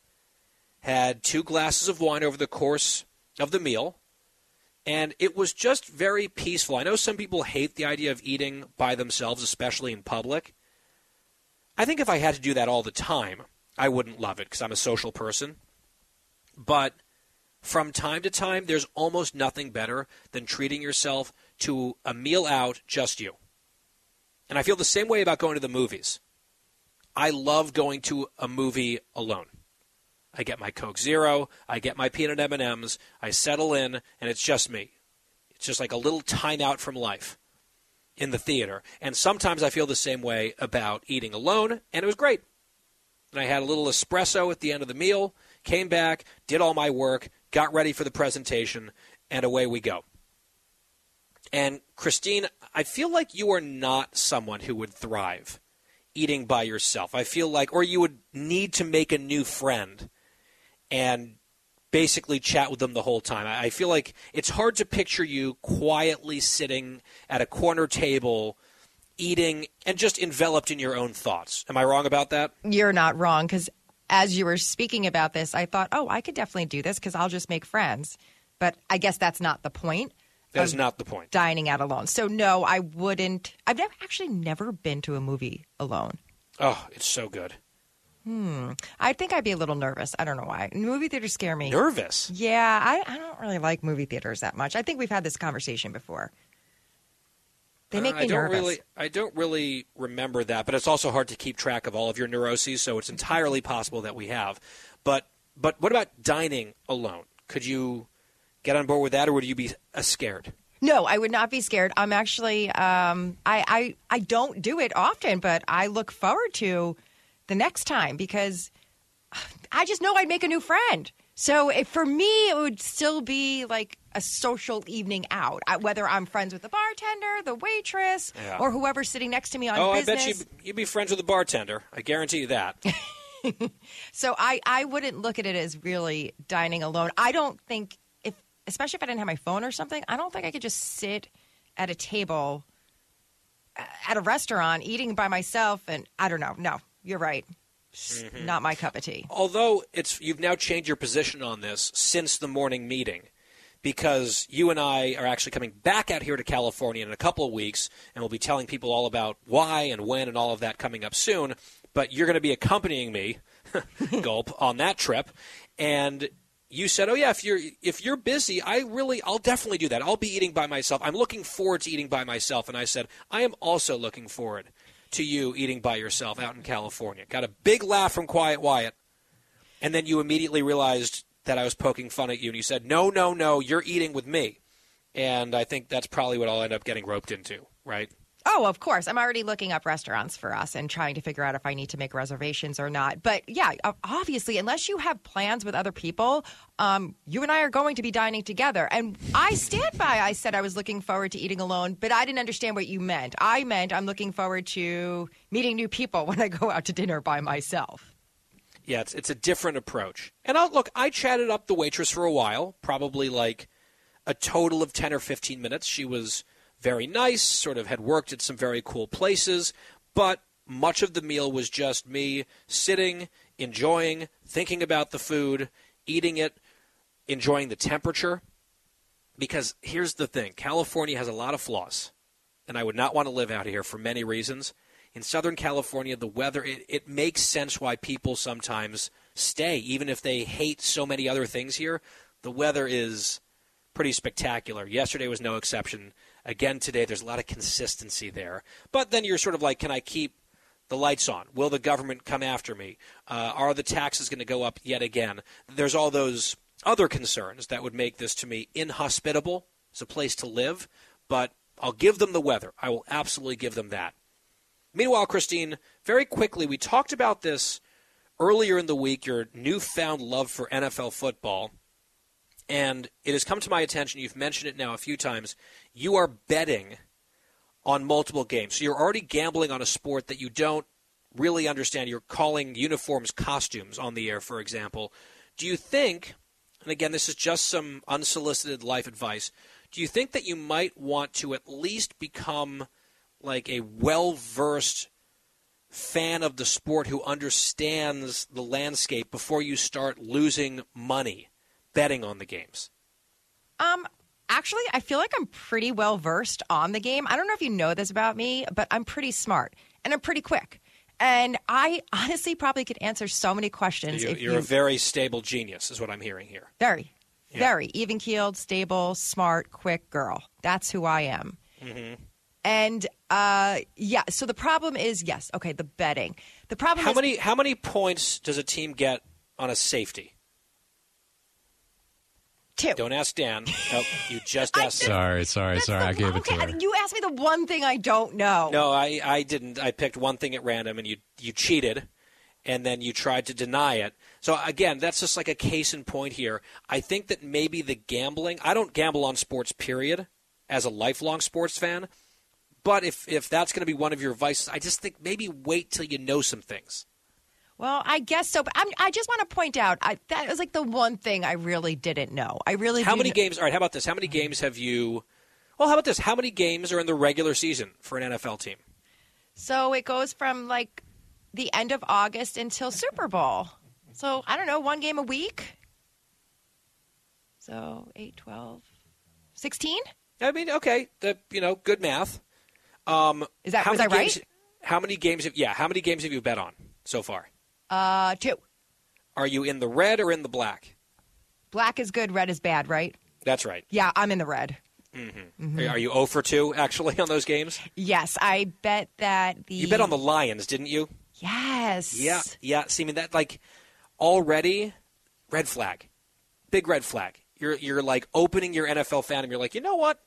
had two glasses of wine over the course of the meal, and it was just very peaceful. I know some people hate the idea of eating by themselves, especially in public. I think if I had to do that all the time, I wouldn't love it because I'm a social person. But from time to time, there's almost nothing better than treating yourself to a meal out, just you. And I feel the same way about going to the movies. I love going to a movie alone. I get my Coke Zero, I get my peanut M and M's, I settle in, and it's just me. It's just like a little time out from life in the theater. And sometimes I feel the same way about eating alone, and it was great. And I had a little espresso at the end of the meal, came back, did all my work, got ready for the presentation, and away we go. And Christine, I feel like you are not someone who would thrive eating by yourself. I feel like, or you would need to make a new friend and basically chat with them the whole time. I feel like it's hard to picture you quietly sitting at a corner table eating and just enveloped in your own thoughts. Am I wrong about that? You're not wrong, because as you were speaking about this, I thought, oh, I could definitely do this because I'll just make friends. But I guess that's not the point. That is not the point. Dining out alone. So, no, I wouldn't. I've never actually never been to a movie alone. Oh, it's so good. Hmm. I think I'd be a little nervous. I don't know why. Movie theaters scare me. Nervous? Yeah, I, I don't really like movie theaters that much. I think we've had this conversation before. They make uh, me I don't nervous. Really, I don't really remember that, but it's also hard to keep track of all of your neuroses, so it's entirely possible that we have. But but what about dining alone? Could you get on board with that, or would you be uh, scared? No, I would not be scared. I'm actually, um, I, I, I don't do it often, but I look forward to the next time because I just know I'd make a new friend. So if, for me, it would still be like a social evening out, I, whether I'm friends with the bartender, the waitress, Yeah. or whoever's sitting next to me on oh, business. I bet you'd, you'd be friends with the bartender. I guarantee you that. So I, I wouldn't look at it as really dining alone. I don't think, if especially if I didn't have my phone or something, I don't think I could just sit at a table at a restaurant eating by myself. And I don't know. No, you're right. Mm-hmm. Not my cup of tea. Although it's you've now changed your position on this since the morning meeting, because you and I are actually coming back out here to California in a couple of weeks, and we'll be telling people all about why and when and all of that coming up soon. But you're going to be accompanying me, gulp, on that trip. And you said, oh, yeah, if you're if you're busy, I really, I'll definitely do that. I'll be eating by myself. I'm looking forward to eating by myself. And I said, I am also looking forward to you eating by yourself out in California. Got a big laugh from Quiet Wyatt. And then you immediately realized that I was poking fun at you. And you said, no, no, no, you're eating with me. And I think that's probably what I'll end up getting roped into, right? Oh, of course. I'm already looking up restaurants for us and trying to figure out if I need to make reservations or not. But yeah, obviously, unless you have plans with other people, um, you and I are going to be dining together. And I stand by, I said I was looking forward to eating alone, but I didn't understand what you meant. I meant I'm looking forward to meeting new people when I go out to dinner by myself. Yeah, it's, it's a different approach. And I'll, look, I chatted up the waitress for a while, probably like a total of ten or fifteen minutes. She was very nice, sort of had worked at some very cool places, but much of the meal was just me sitting, enjoying, thinking about the food, eating it, enjoying the temperature. Because here's the thing, California has a lot of flaws, and I would not want to live out here for many reasons. In Southern California, the weather, it, it makes sense why people sometimes stay, even if they hate so many other things here. The weather is pretty spectacular. Yesterday was no exception. Again today, there's a lot of consistency there. But then you're sort of like, can I keep the lights on? Will the government come after me? Uh, are the taxes going to go up yet again? There's all those other concerns that would make this, to me, inhospitable. It's a place to live, but I'll give them the weather. I will absolutely give them that. Meanwhile, Christine, very quickly, we talked about this earlier in the week, your newfound love for N F L football. And it has come to my attention, you've mentioned it now a few times, you are betting on multiple games. So you're already gambling on a sport that you don't really understand. You're calling uniforms costumes on the air, for example. Do you think, and again, this is just some unsolicited life advice, do you think that you might want to at least become like a well-versed fan of the sport who understands the landscape before you start losing money betting on the games? Um, actually, I feel like I'm pretty well versed on the game. I don't know if you know this about me, but I'm pretty smart and I'm pretty quick. And I honestly probably could answer so many questions. You're, if you're you... a very stable genius, is what I'm hearing here. Very, Yeah. very even-keeled, stable, smart, quick girl. That's who I am. Mm-hmm. And uh, yeah, so the problem is, yes, okay, the betting. The problem How is many how many points does a team get on a safety? Two. Don't ask Dan. Oh, you just asked him. Sorry, sorry, sorry. I gave it to her. you asked me the one thing I don't know. No, I, I didn't. I picked one thing at random, and you you cheated, and then you tried to deny it. So, again, that's just like a case in point here. I think that maybe the gambling – I don't gamble on sports, period, as a lifelong sports fan. But if, if that's going to be one of your vices, I just think maybe wait till you know some things. Well, I guess so. But I'm, I just want to point out I, that was like the one thing I really didn't know. I really How do many kn- games – all right, how about this? How many games have you – well, how about this? How many games are in the regular season for an N F L team? So it goes from like the end of August until Super Bowl. So, I don't know, one game a week? So, eight, twelve, sixteen? I mean, okay, the, you know, good math. Um, Is that- how was many I games, right? How many games have, yeah, how many games have you bet on so far? Uh, two. Are you in the red or in the black? Black is good, red is bad, right? That's right. Yeah, I'm in the red. Mm-hmm. Mhm. Are you zero for two, actually, on those games? Yes, I bet that the... You bet on the Lions, didn't you? Yes. Yeah, yeah. See, I mean, that, like, already, red flag. Big red flag. You're, you're like, opening your N F L fan, and you're like, you know what?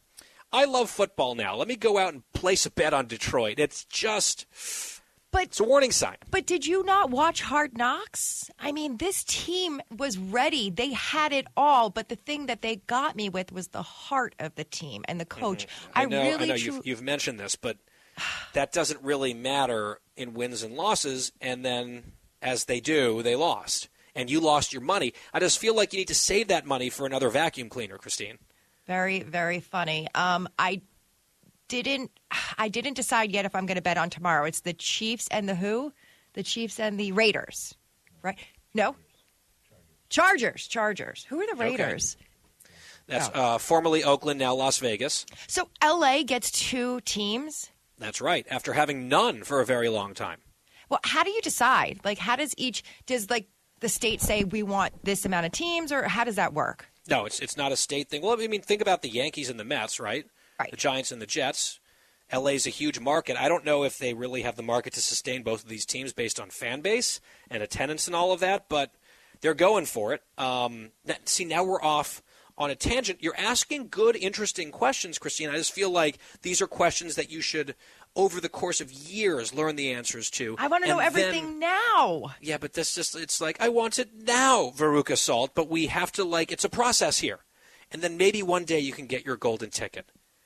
I love football now. Let me go out and place a bet on Detroit. It's just but, it's a warning sign. But did you not watch Hard Knocks? I mean, this team was ready. They had it all. But the thing that they got me with was the heart of the team and the coach. Mm-hmm. I, I know, really I know tru- you've, you've mentioned this, but that doesn't really matter in wins and losses. And then as they do, they lost. And you lost your money. I just feel like you need to save that money for another vacuum cleaner, Christine. Very, very funny. Um, I didn't I didn't decide yet if I'm going to bet on tomorrow. It's the Chiefs and the who? The Chiefs and the Raiders, right? No? Chargers. Chargers. Who are the Raiders? Okay. That's oh. uh, formerly Oakland, now Las Vegas. So L A gets two teams? That's right, after having none for a very long time. Well, how do you decide? Like, how does each – does, like, the state say we want this amount of teams, or how does that work? No, it's it's not a state thing. Well, I mean, think about the Yankees and the Mets, right? Right. The Giants and the Jets. L A's a huge market. I don't know if they really have the market to sustain both of these teams based on fan base and attendance and all of that, but they're going for it. Um, see, now we're off on a tangent. You're asking good, interesting questions, Christine. I just feel like these are questions that you should, over the course of years, learn the answers to. I want to know everything then, now. Yeah, but that's just, it's like, I want it now, Veruca Salt, but we have to, like, it's a process here. And then maybe one day you can get your golden ticket.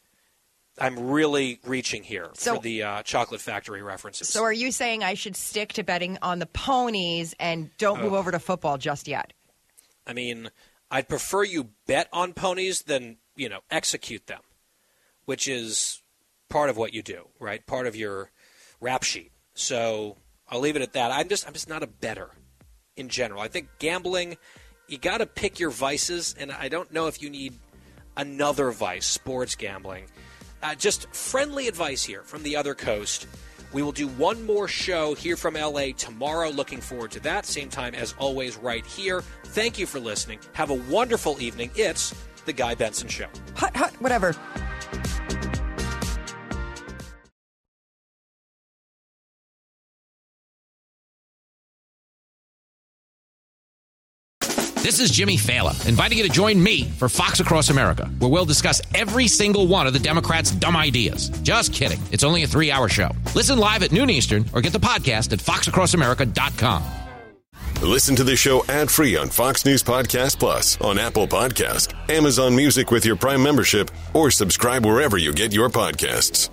I'm really reaching here so, for the uh, Chocolate Factory references. So are you saying I should stick to betting on the ponies and don't move oh. over to football just yet? I mean, I'd prefer you bet on ponies than, you know, execute them, which is part of what you do, right? Part of your rap sheet. So I'll leave it at that. I'm just I'm just not a bettor in general. I think gambling, you got to pick your vices, and I don't know if you need another vice, sports gambling. Uh, just friendly advice here from the other coast. We will do one more show here from L A tomorrow. Looking forward to that. Same time as always right here. Thank you for listening. Have a wonderful evening. It's The Guy Benson Show. Hut, hut, whatever. This is Jimmy Fallon, inviting you to join me for Fox Across America, where we'll discuss every single one of the Democrats' dumb ideas. Just kidding. It's only a three-hour show. Listen live at noon Eastern or get the podcast at fox across america dot com. Listen to the show ad-free on Fox News Podcast Plus, on Apple Podcast, Amazon Music with your Prime membership, or subscribe wherever you get your podcasts.